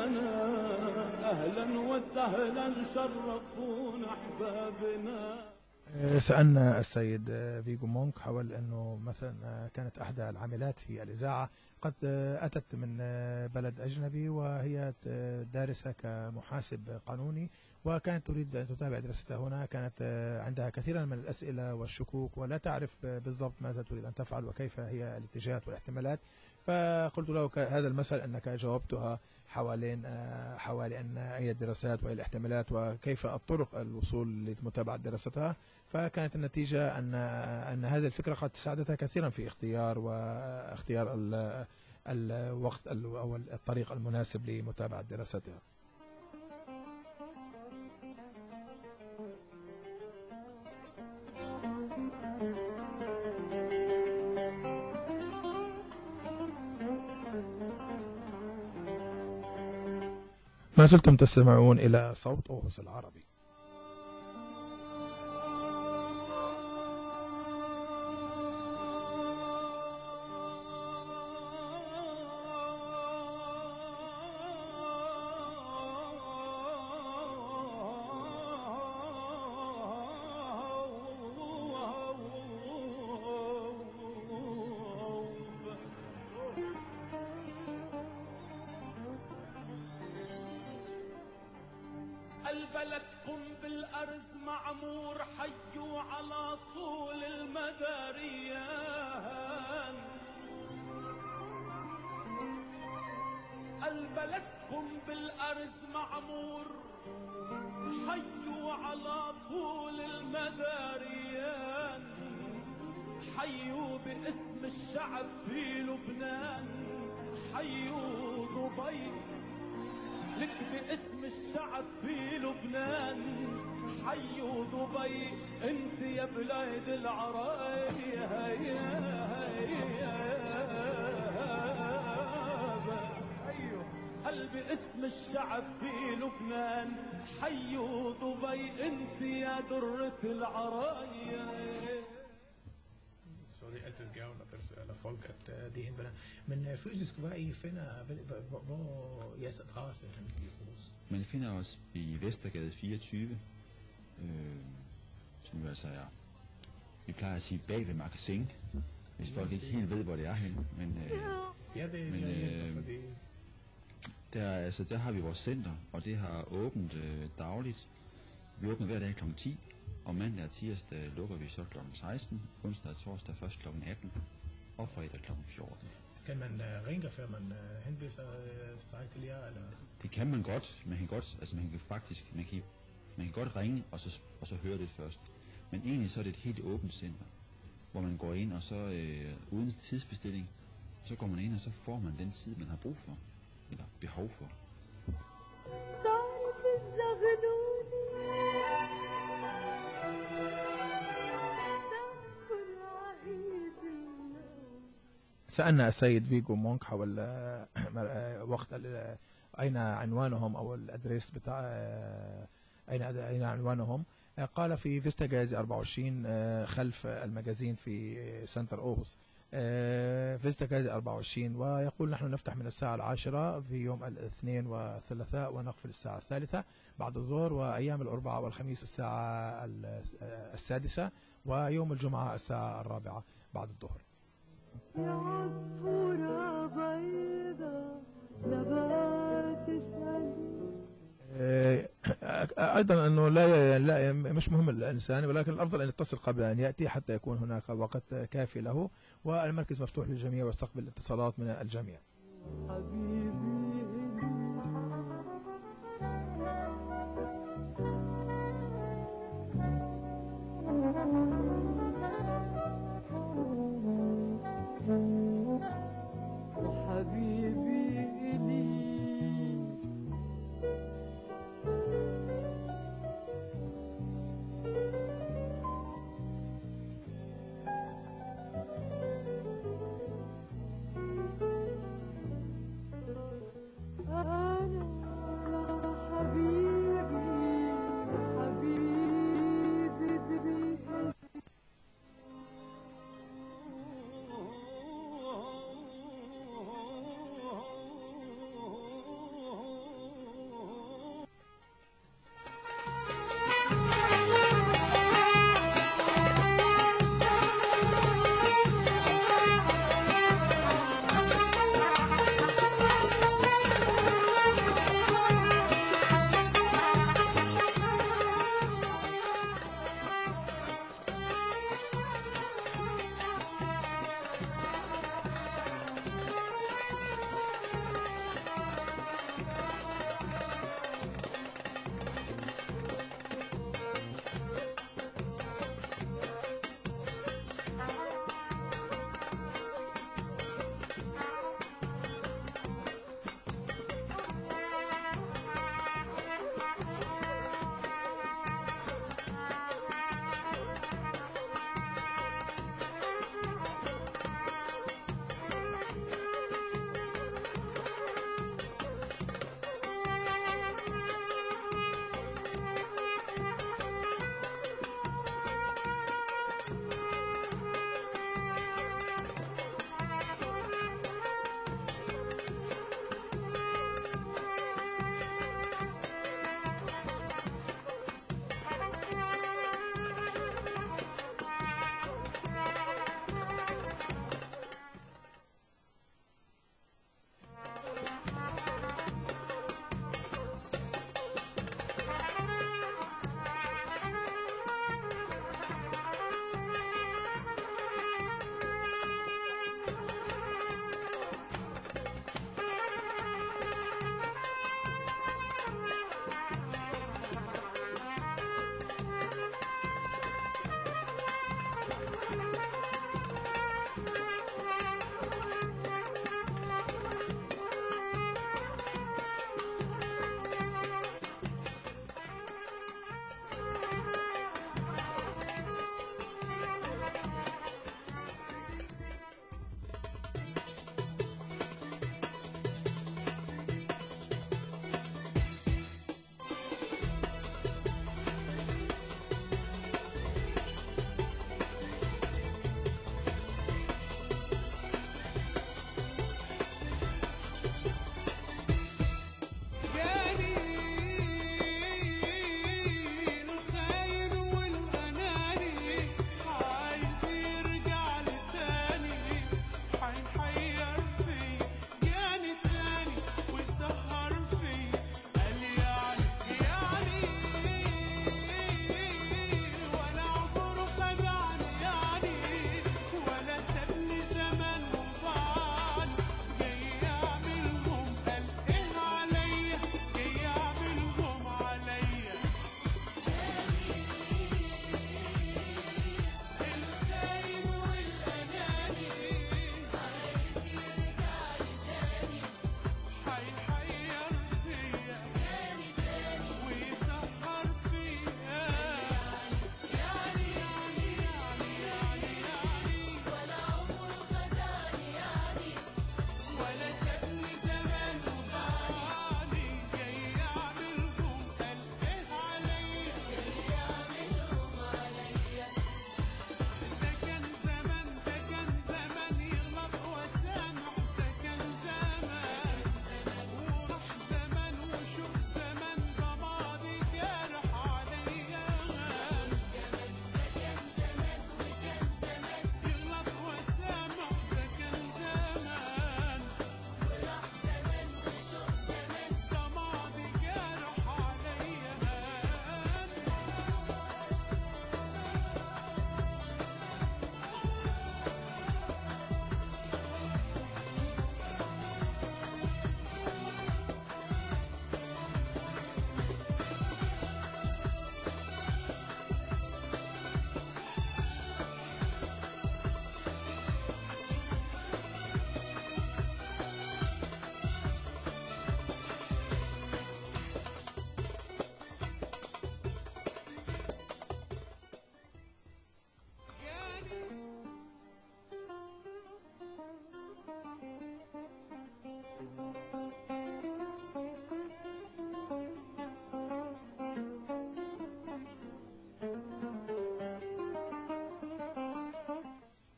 سألنا السيد فيجو مونك حول أنه مثلا كانت أحدى العاملات في الإذاعة قد أتت من بلد أجنبي وهي دارسة كمحاسب قانوني وكانت تريد أن تتابع دراستها هنا. كانت عندها كثيرا من الأسئلة والشكوك ولا تعرف بالضبط ماذا تريد أن تفعل وكيف هي الاتجاهات والاحتمالات. فقلت له هذا المثل أنك جاوبتها حوالي أن أي الدراسات وأي الاحتمالات وكيف الطرق الوصول لمتابعة دراستها. فكانت النتيجة أن هذه الفكرة قد ساعدتها كثيرا في اختيار الوقت أو الطريق المناسب لمتابعة دراستها. ما زلتم تستمعون إلى صوت أوهس العربي. البلد قم بالأرز معمور حيوا على طول المداريان. البلد قم بالأرز معمور حيوا على طول المداريان. حيوا باسم الشعب في لبنان حيوا دبي لك باسم الشعب في لبنان حيوا دبي انت يا بلاد العرايا. هل باسم الشعب في لبنان حيوا دبي انت يا درة العرايا. Så det er altid gavn eller folk at det hende. Men fysisk, hvad I finder, hvor jeres adresse er i Aarhus? Man finder os i Vestergade 24, som jo altså er, vi plejer at sige bag ved magasin, hvis folk ikke helt ved, hvor det er henne. Men, ja, det er fordi... Der har vi vores center, og det har åbent dagligt. Vi åbner hver dag kl. 10. Og mandag og tirsdag lukker vi så kl. 16, onsdag og torsdag først kl. 18, og fredag kl. 14. Skal man ringe, før man henvender sig til jer, eller? Det kan man godt. Man kan godt ringe, og så høre det først. Men egentlig så er det et helt åbent center, hvor man går ind, og så uden tidsbestilling, så går man ind, og så får man den tid, man har brug for, eller behov for. سألنا السيد فيجو مونك حول وقت أين عنوانهم أو الأدريس بتاع أين عنوانهم. قال في فيستا جازي 24 خلف المجازين في سنتر أوهوس. فيستا جازي 24 ويقول نحن نفتح من الساعة 10 في يوم الاثنين والثلاثاء ونقفل الساعة 3 بعد الظهر وأيام الأربعاء والخميس الساعة 6 ويوم الجمعة الساعة 4 بعد الظهر. يا عصفورة بيضة نبات أيضا أنه لا مش مهم الإنسان ولكن الأفضل أن يتصل قبل أن يأتي حتى يكون هناك وقت كافي له والمركز مفتوح للجميع ويستقبل اتصالات من الجميع.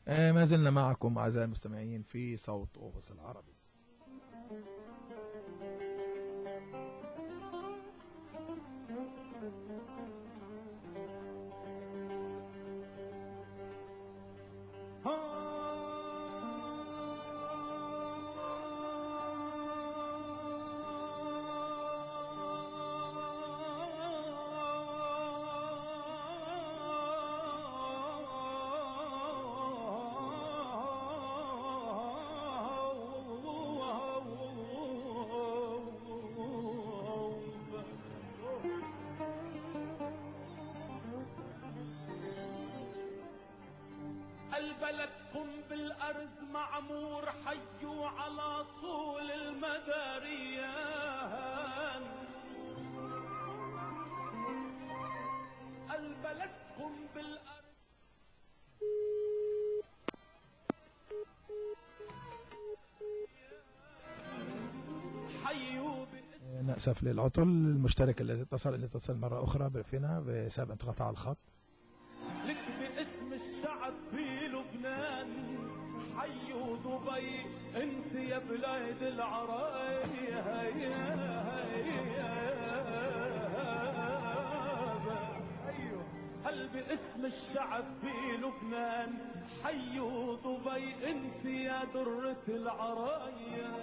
ما زلنا معكم أعزائي المستمعين في صوت أوغوس العربي. البلد قم بالأرز معمور حيوا على طول المداريان. البلد قم بالأرز حيوا نأسف للعطل. المشترك الذي اتصل مرة أخرى فينا بسبب انقطاع الخط. لك باسم الشعب في لبنان حيوا دبي انت يا بلاد العرايا. هل باسم الشعب في لبنان حيوا دبي انت يا درة العرايا.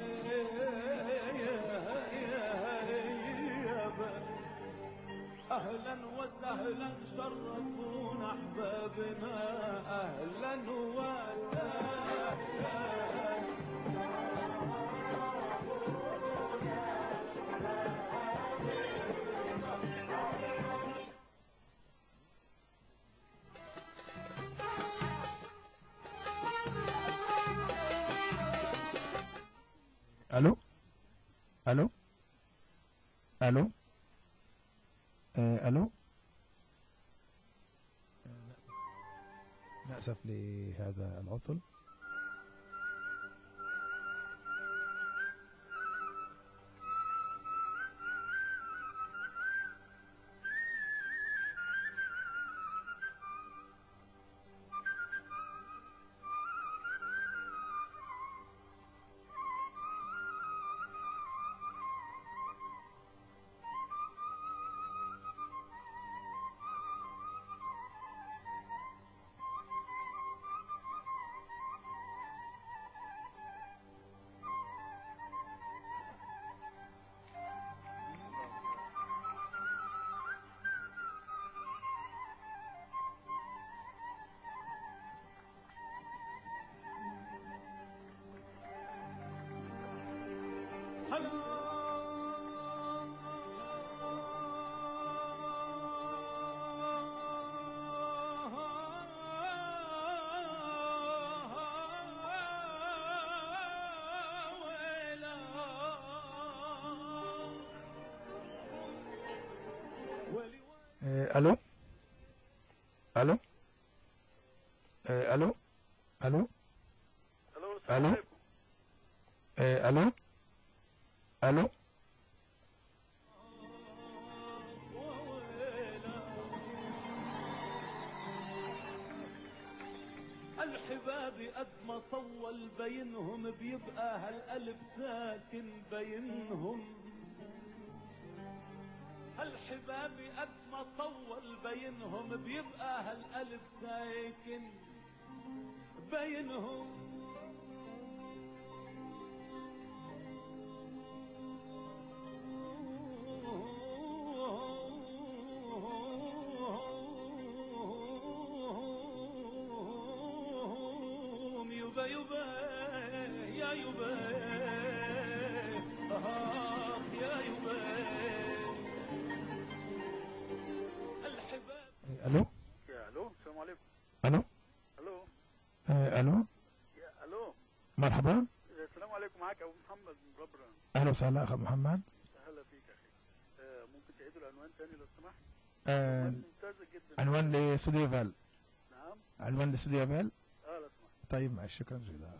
اهلا وسهلا شرفونا احبابنا اهلا وسهلا. الو الو الو الو. نأسف لهذا العطل. الو الو الو الو الو الو الو. الحباب قد ما طول بينهم بيبقى هالقلب ساكن بينهم. الحباب قد ما طول بينهم بيبقى هالقلب ساكن بينهم. يبا يبا يا يبا يا يبا. الو الو السلام عليكم. الو الو الو الو مرحبا. السلام عليكم. معاك ابو محمد من ربرا. اهلا وسهلا اخ محمد. اهلا فيك يا اخي. ممكن تعيدوا العنوان تاني لو سمحت؟ ممتازه جدا. عنوان لاستوديو فال. نعم عنوان لاستوديو فال. لو سمحت. طيب مع شكرا جزيلا.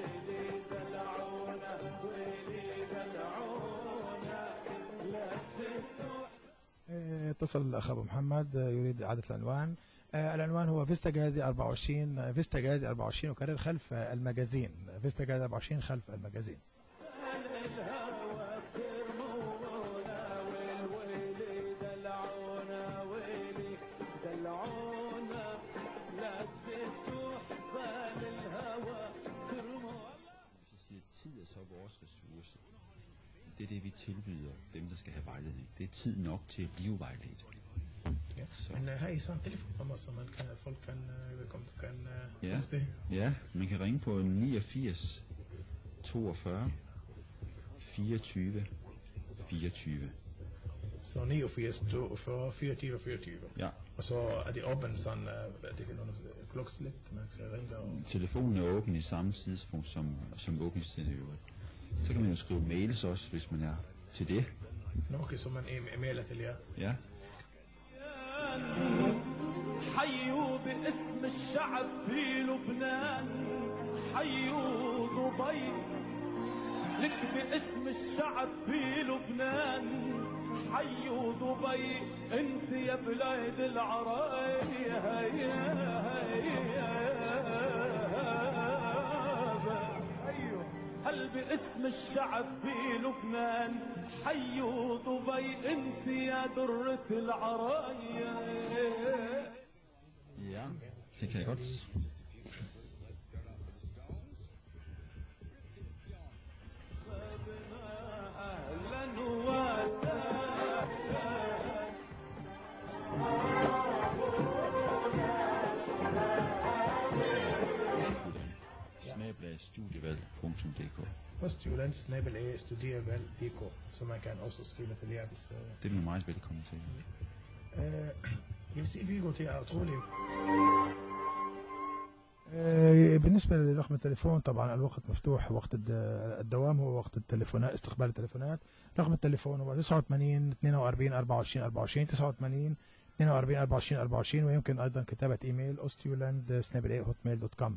لا اتصل الأخ أبو محمد يريد إعادة العنوان. العنوان هو فيستا جازي 24، فيستا جازي 24 وكرر خلف المجازين، فيستا جازي 24 خلف المجازين. Tid er så vores ressource. Det er det, vi tilbyder dem, der skal have vejledning. Det er tid nok til at blive vejledt. Men har I sådan en telefonnummer, så man kan, folk kan huske det? Ja, man kan ringe på 89 42 24 24. Så 89 42 24 24. Ja. Og så er det åbent sådan, det kan nogle klokkeslæt, man skal ringe og... Telefonen er åben i samme tidspunkt som åbningstiden i øvrigt. Så kan man jo skrive mails også, hvis man er til det. Okay, så man e-mailer til jer. Ja. حيوا باسم الشعب في لبنان، حيوا دبي لك باسم الشعب في لبنان، حيوا دبي انت يا بلاد العرايا. هل باسم الشعب في لبنان، حيوا دبي انت يا درة العرايا. Ja, det kan jeg godt. Studievalg.dk. Studievalg.dk, så man kan også skrive til jer hvis... Det er du meget velkommen til. Jeg vil sige, at vi går til at tro det. بالنسبة لرقم التليفون طبعا الوقت مفتوح، وقت الدوام هو وقت التليفونات، استقبال التليفونات. رقم التليفون هو 89 42 24 24 89 42 24 24، ويمكن أيضا كتابة إيميل ostjuland@hotmail.com.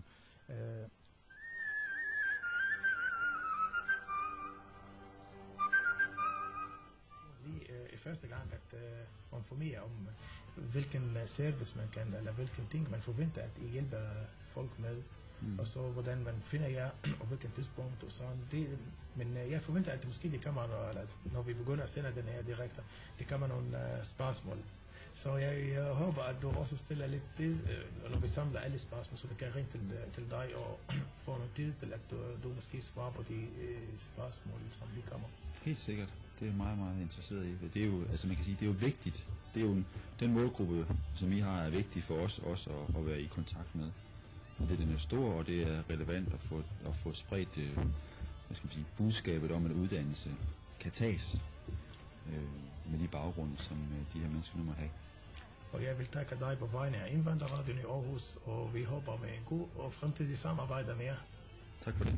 Første gang at informere om hvilken service man kan, eller hvilken ting man forventer at I hjælper folk med, og så hvordan man finder jer, og hvilken tidspunkt og sådan. Men jeg forventer at måske det kommer, eller når vi begynder at sende den her direkte, det kommer nogle spørgsmål. Så jeg håber at du også stiller lidt tid, når vi samler alle spørgsmål, så vi kan ringe til dig og få noget tid til at du måske svarer på de spørgsmål, som vi kommer. Helt sikkert. Det er jeg meget, meget interesseret i. Det er jo, altså man kan sige, det er jo vigtigt. Det er jo den målgruppe, som I har, er vigtig for os også at være i kontakt med. Den er stor, og det er relevant at få spredt, hvad skal man sige, budskabet om, at uddannelse kan tages med de baggrunde, som de her mennesker nu må have. Og jeg vil takke dig på vegne af Indvandrerradioen i Aarhus, og vi håber med en god og fremtidig samarbejde med jer. Tak for det.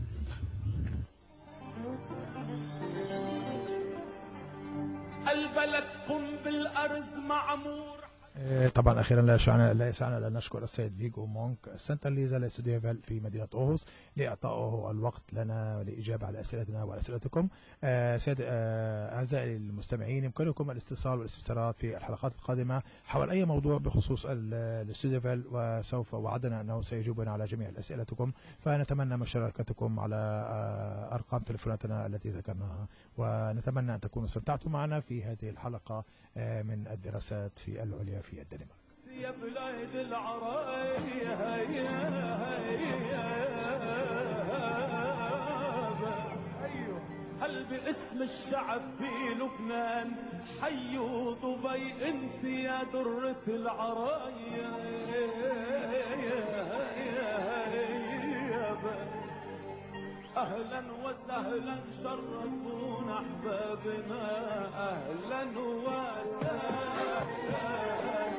البلد قم بالأرز معمور. طبعا اخيرا لا يسعنا ان نشكر السيد فيجو مونك سنتر ليزا لاستوديوفال في مدينه اوهوس لاعطائه الوقت لنا والاجابه على اسئلتنا واسئلتكم. سيد اعزائي المستمعين، يمكنكم الاتصال والاستفسارات في الحلقات القادمه حول اي موضوع بخصوص الاستوديوفال، وسوف وعدنا انه سيجيبنا على جميع اسئلتكم، فنتمنى مشاركتكم على ارقام تليفوناتنا التي ذكرناها، ونتمنى ان تكونوا استمتعتم معنا في هذه الحلقه من الدراسات في العليا في الدنمارك. يا بلاد العرايا هل باسم الشعب في لبنان، حيوا دبي انت يا درة العرايا. اهلا وسهلا شرفونا احبابنا، اهلا وسهلا.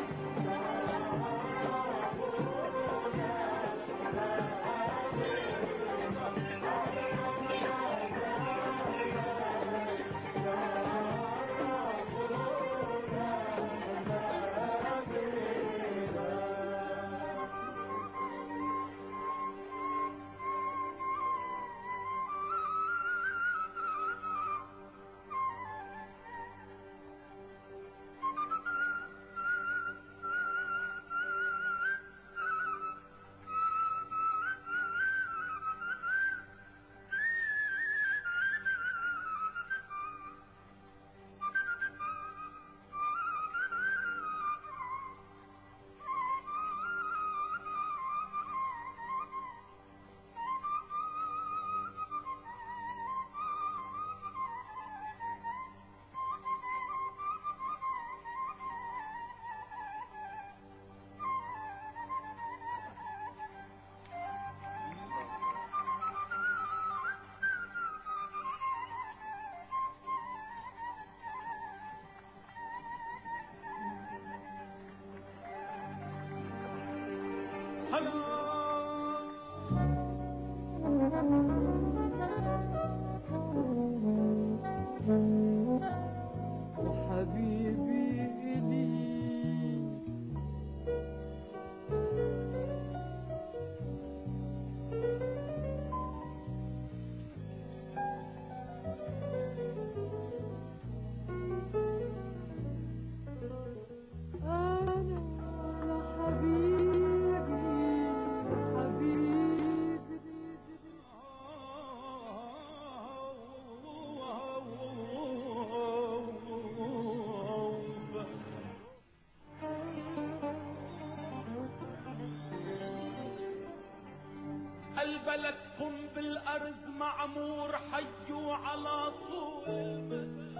هالبلد هم بالأرز معمور حيوا على طول المدى.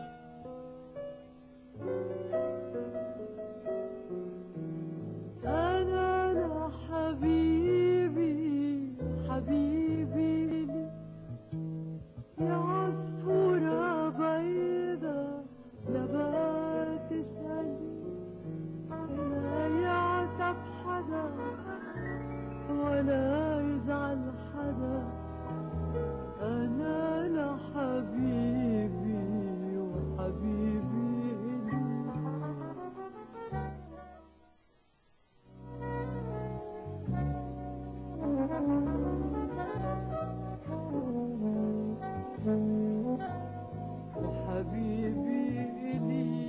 أنا لحبيبي حبيبي يا عصفورة بيضة لا تسألي لا يعتب حدا ولا يزعل حدا. أنا لحبيبي وحبيبي وحبيبي إلي.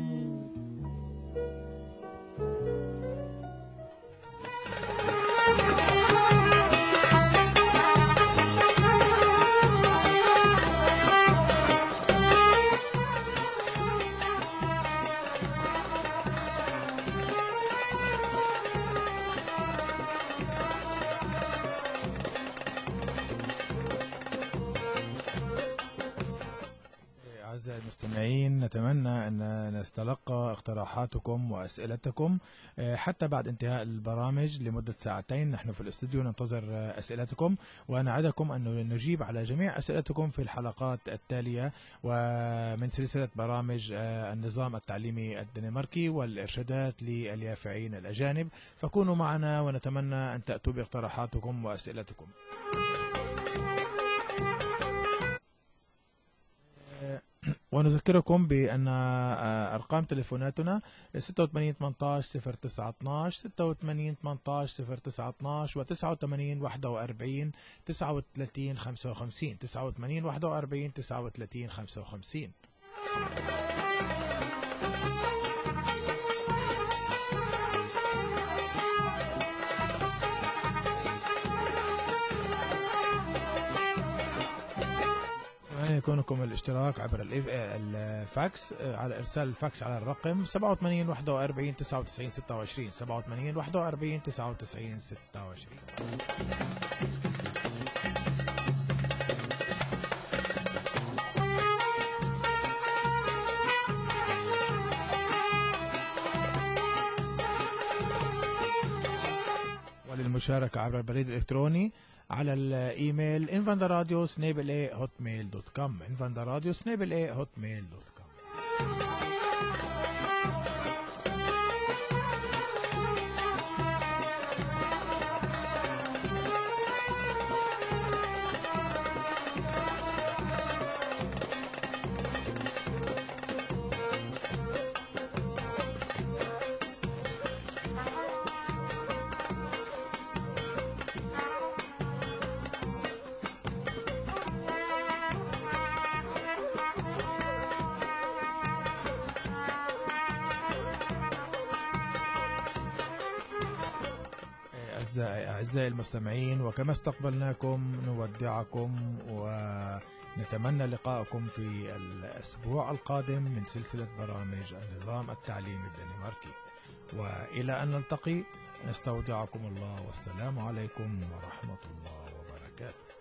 أعزائي المستمعين، نتمنى أن نستلقى اقتراحاتكم وأسئلتكم حتى بعد انتهاء البرامج لمدة ساعتين. نحن في الاستوديو ننتظر أسئلتكم، ونعدكم أن نجيب على جميع أسئلتكم في الحلقات التالية ومن سلسلة برامج النظام التعليمي الدنماركي والإرشادات لليافعين الأجانب. فكونوا معنا ونتمنى أن تأتوا باقتراحاتكم وأسئلتكم. ونذكركم بأن أرقام تليفوناتنا 86 18 09 12 86 18 09 12 و 89 41 39 55 89 41 39 55. يكونكم الاشتراك عبر الفاكس على إرسال الفاكس على الرقم 87 41 99 26 87 41 99 26. وللمشاركة عبر البريد الإلكتروني على الإيميل invandaradio@hotmail.com invandaradio@hotmail.com. أعزائي المستمعين، وكما استقبلناكم نودعكم ونتمنى لقاءكم في الأسبوع القادم من سلسلة برامج النظام التعليمي الدنماركي. وإلى أن نلتقي نستودعكم الله، والسلام عليكم ورحمة الله وبركاته.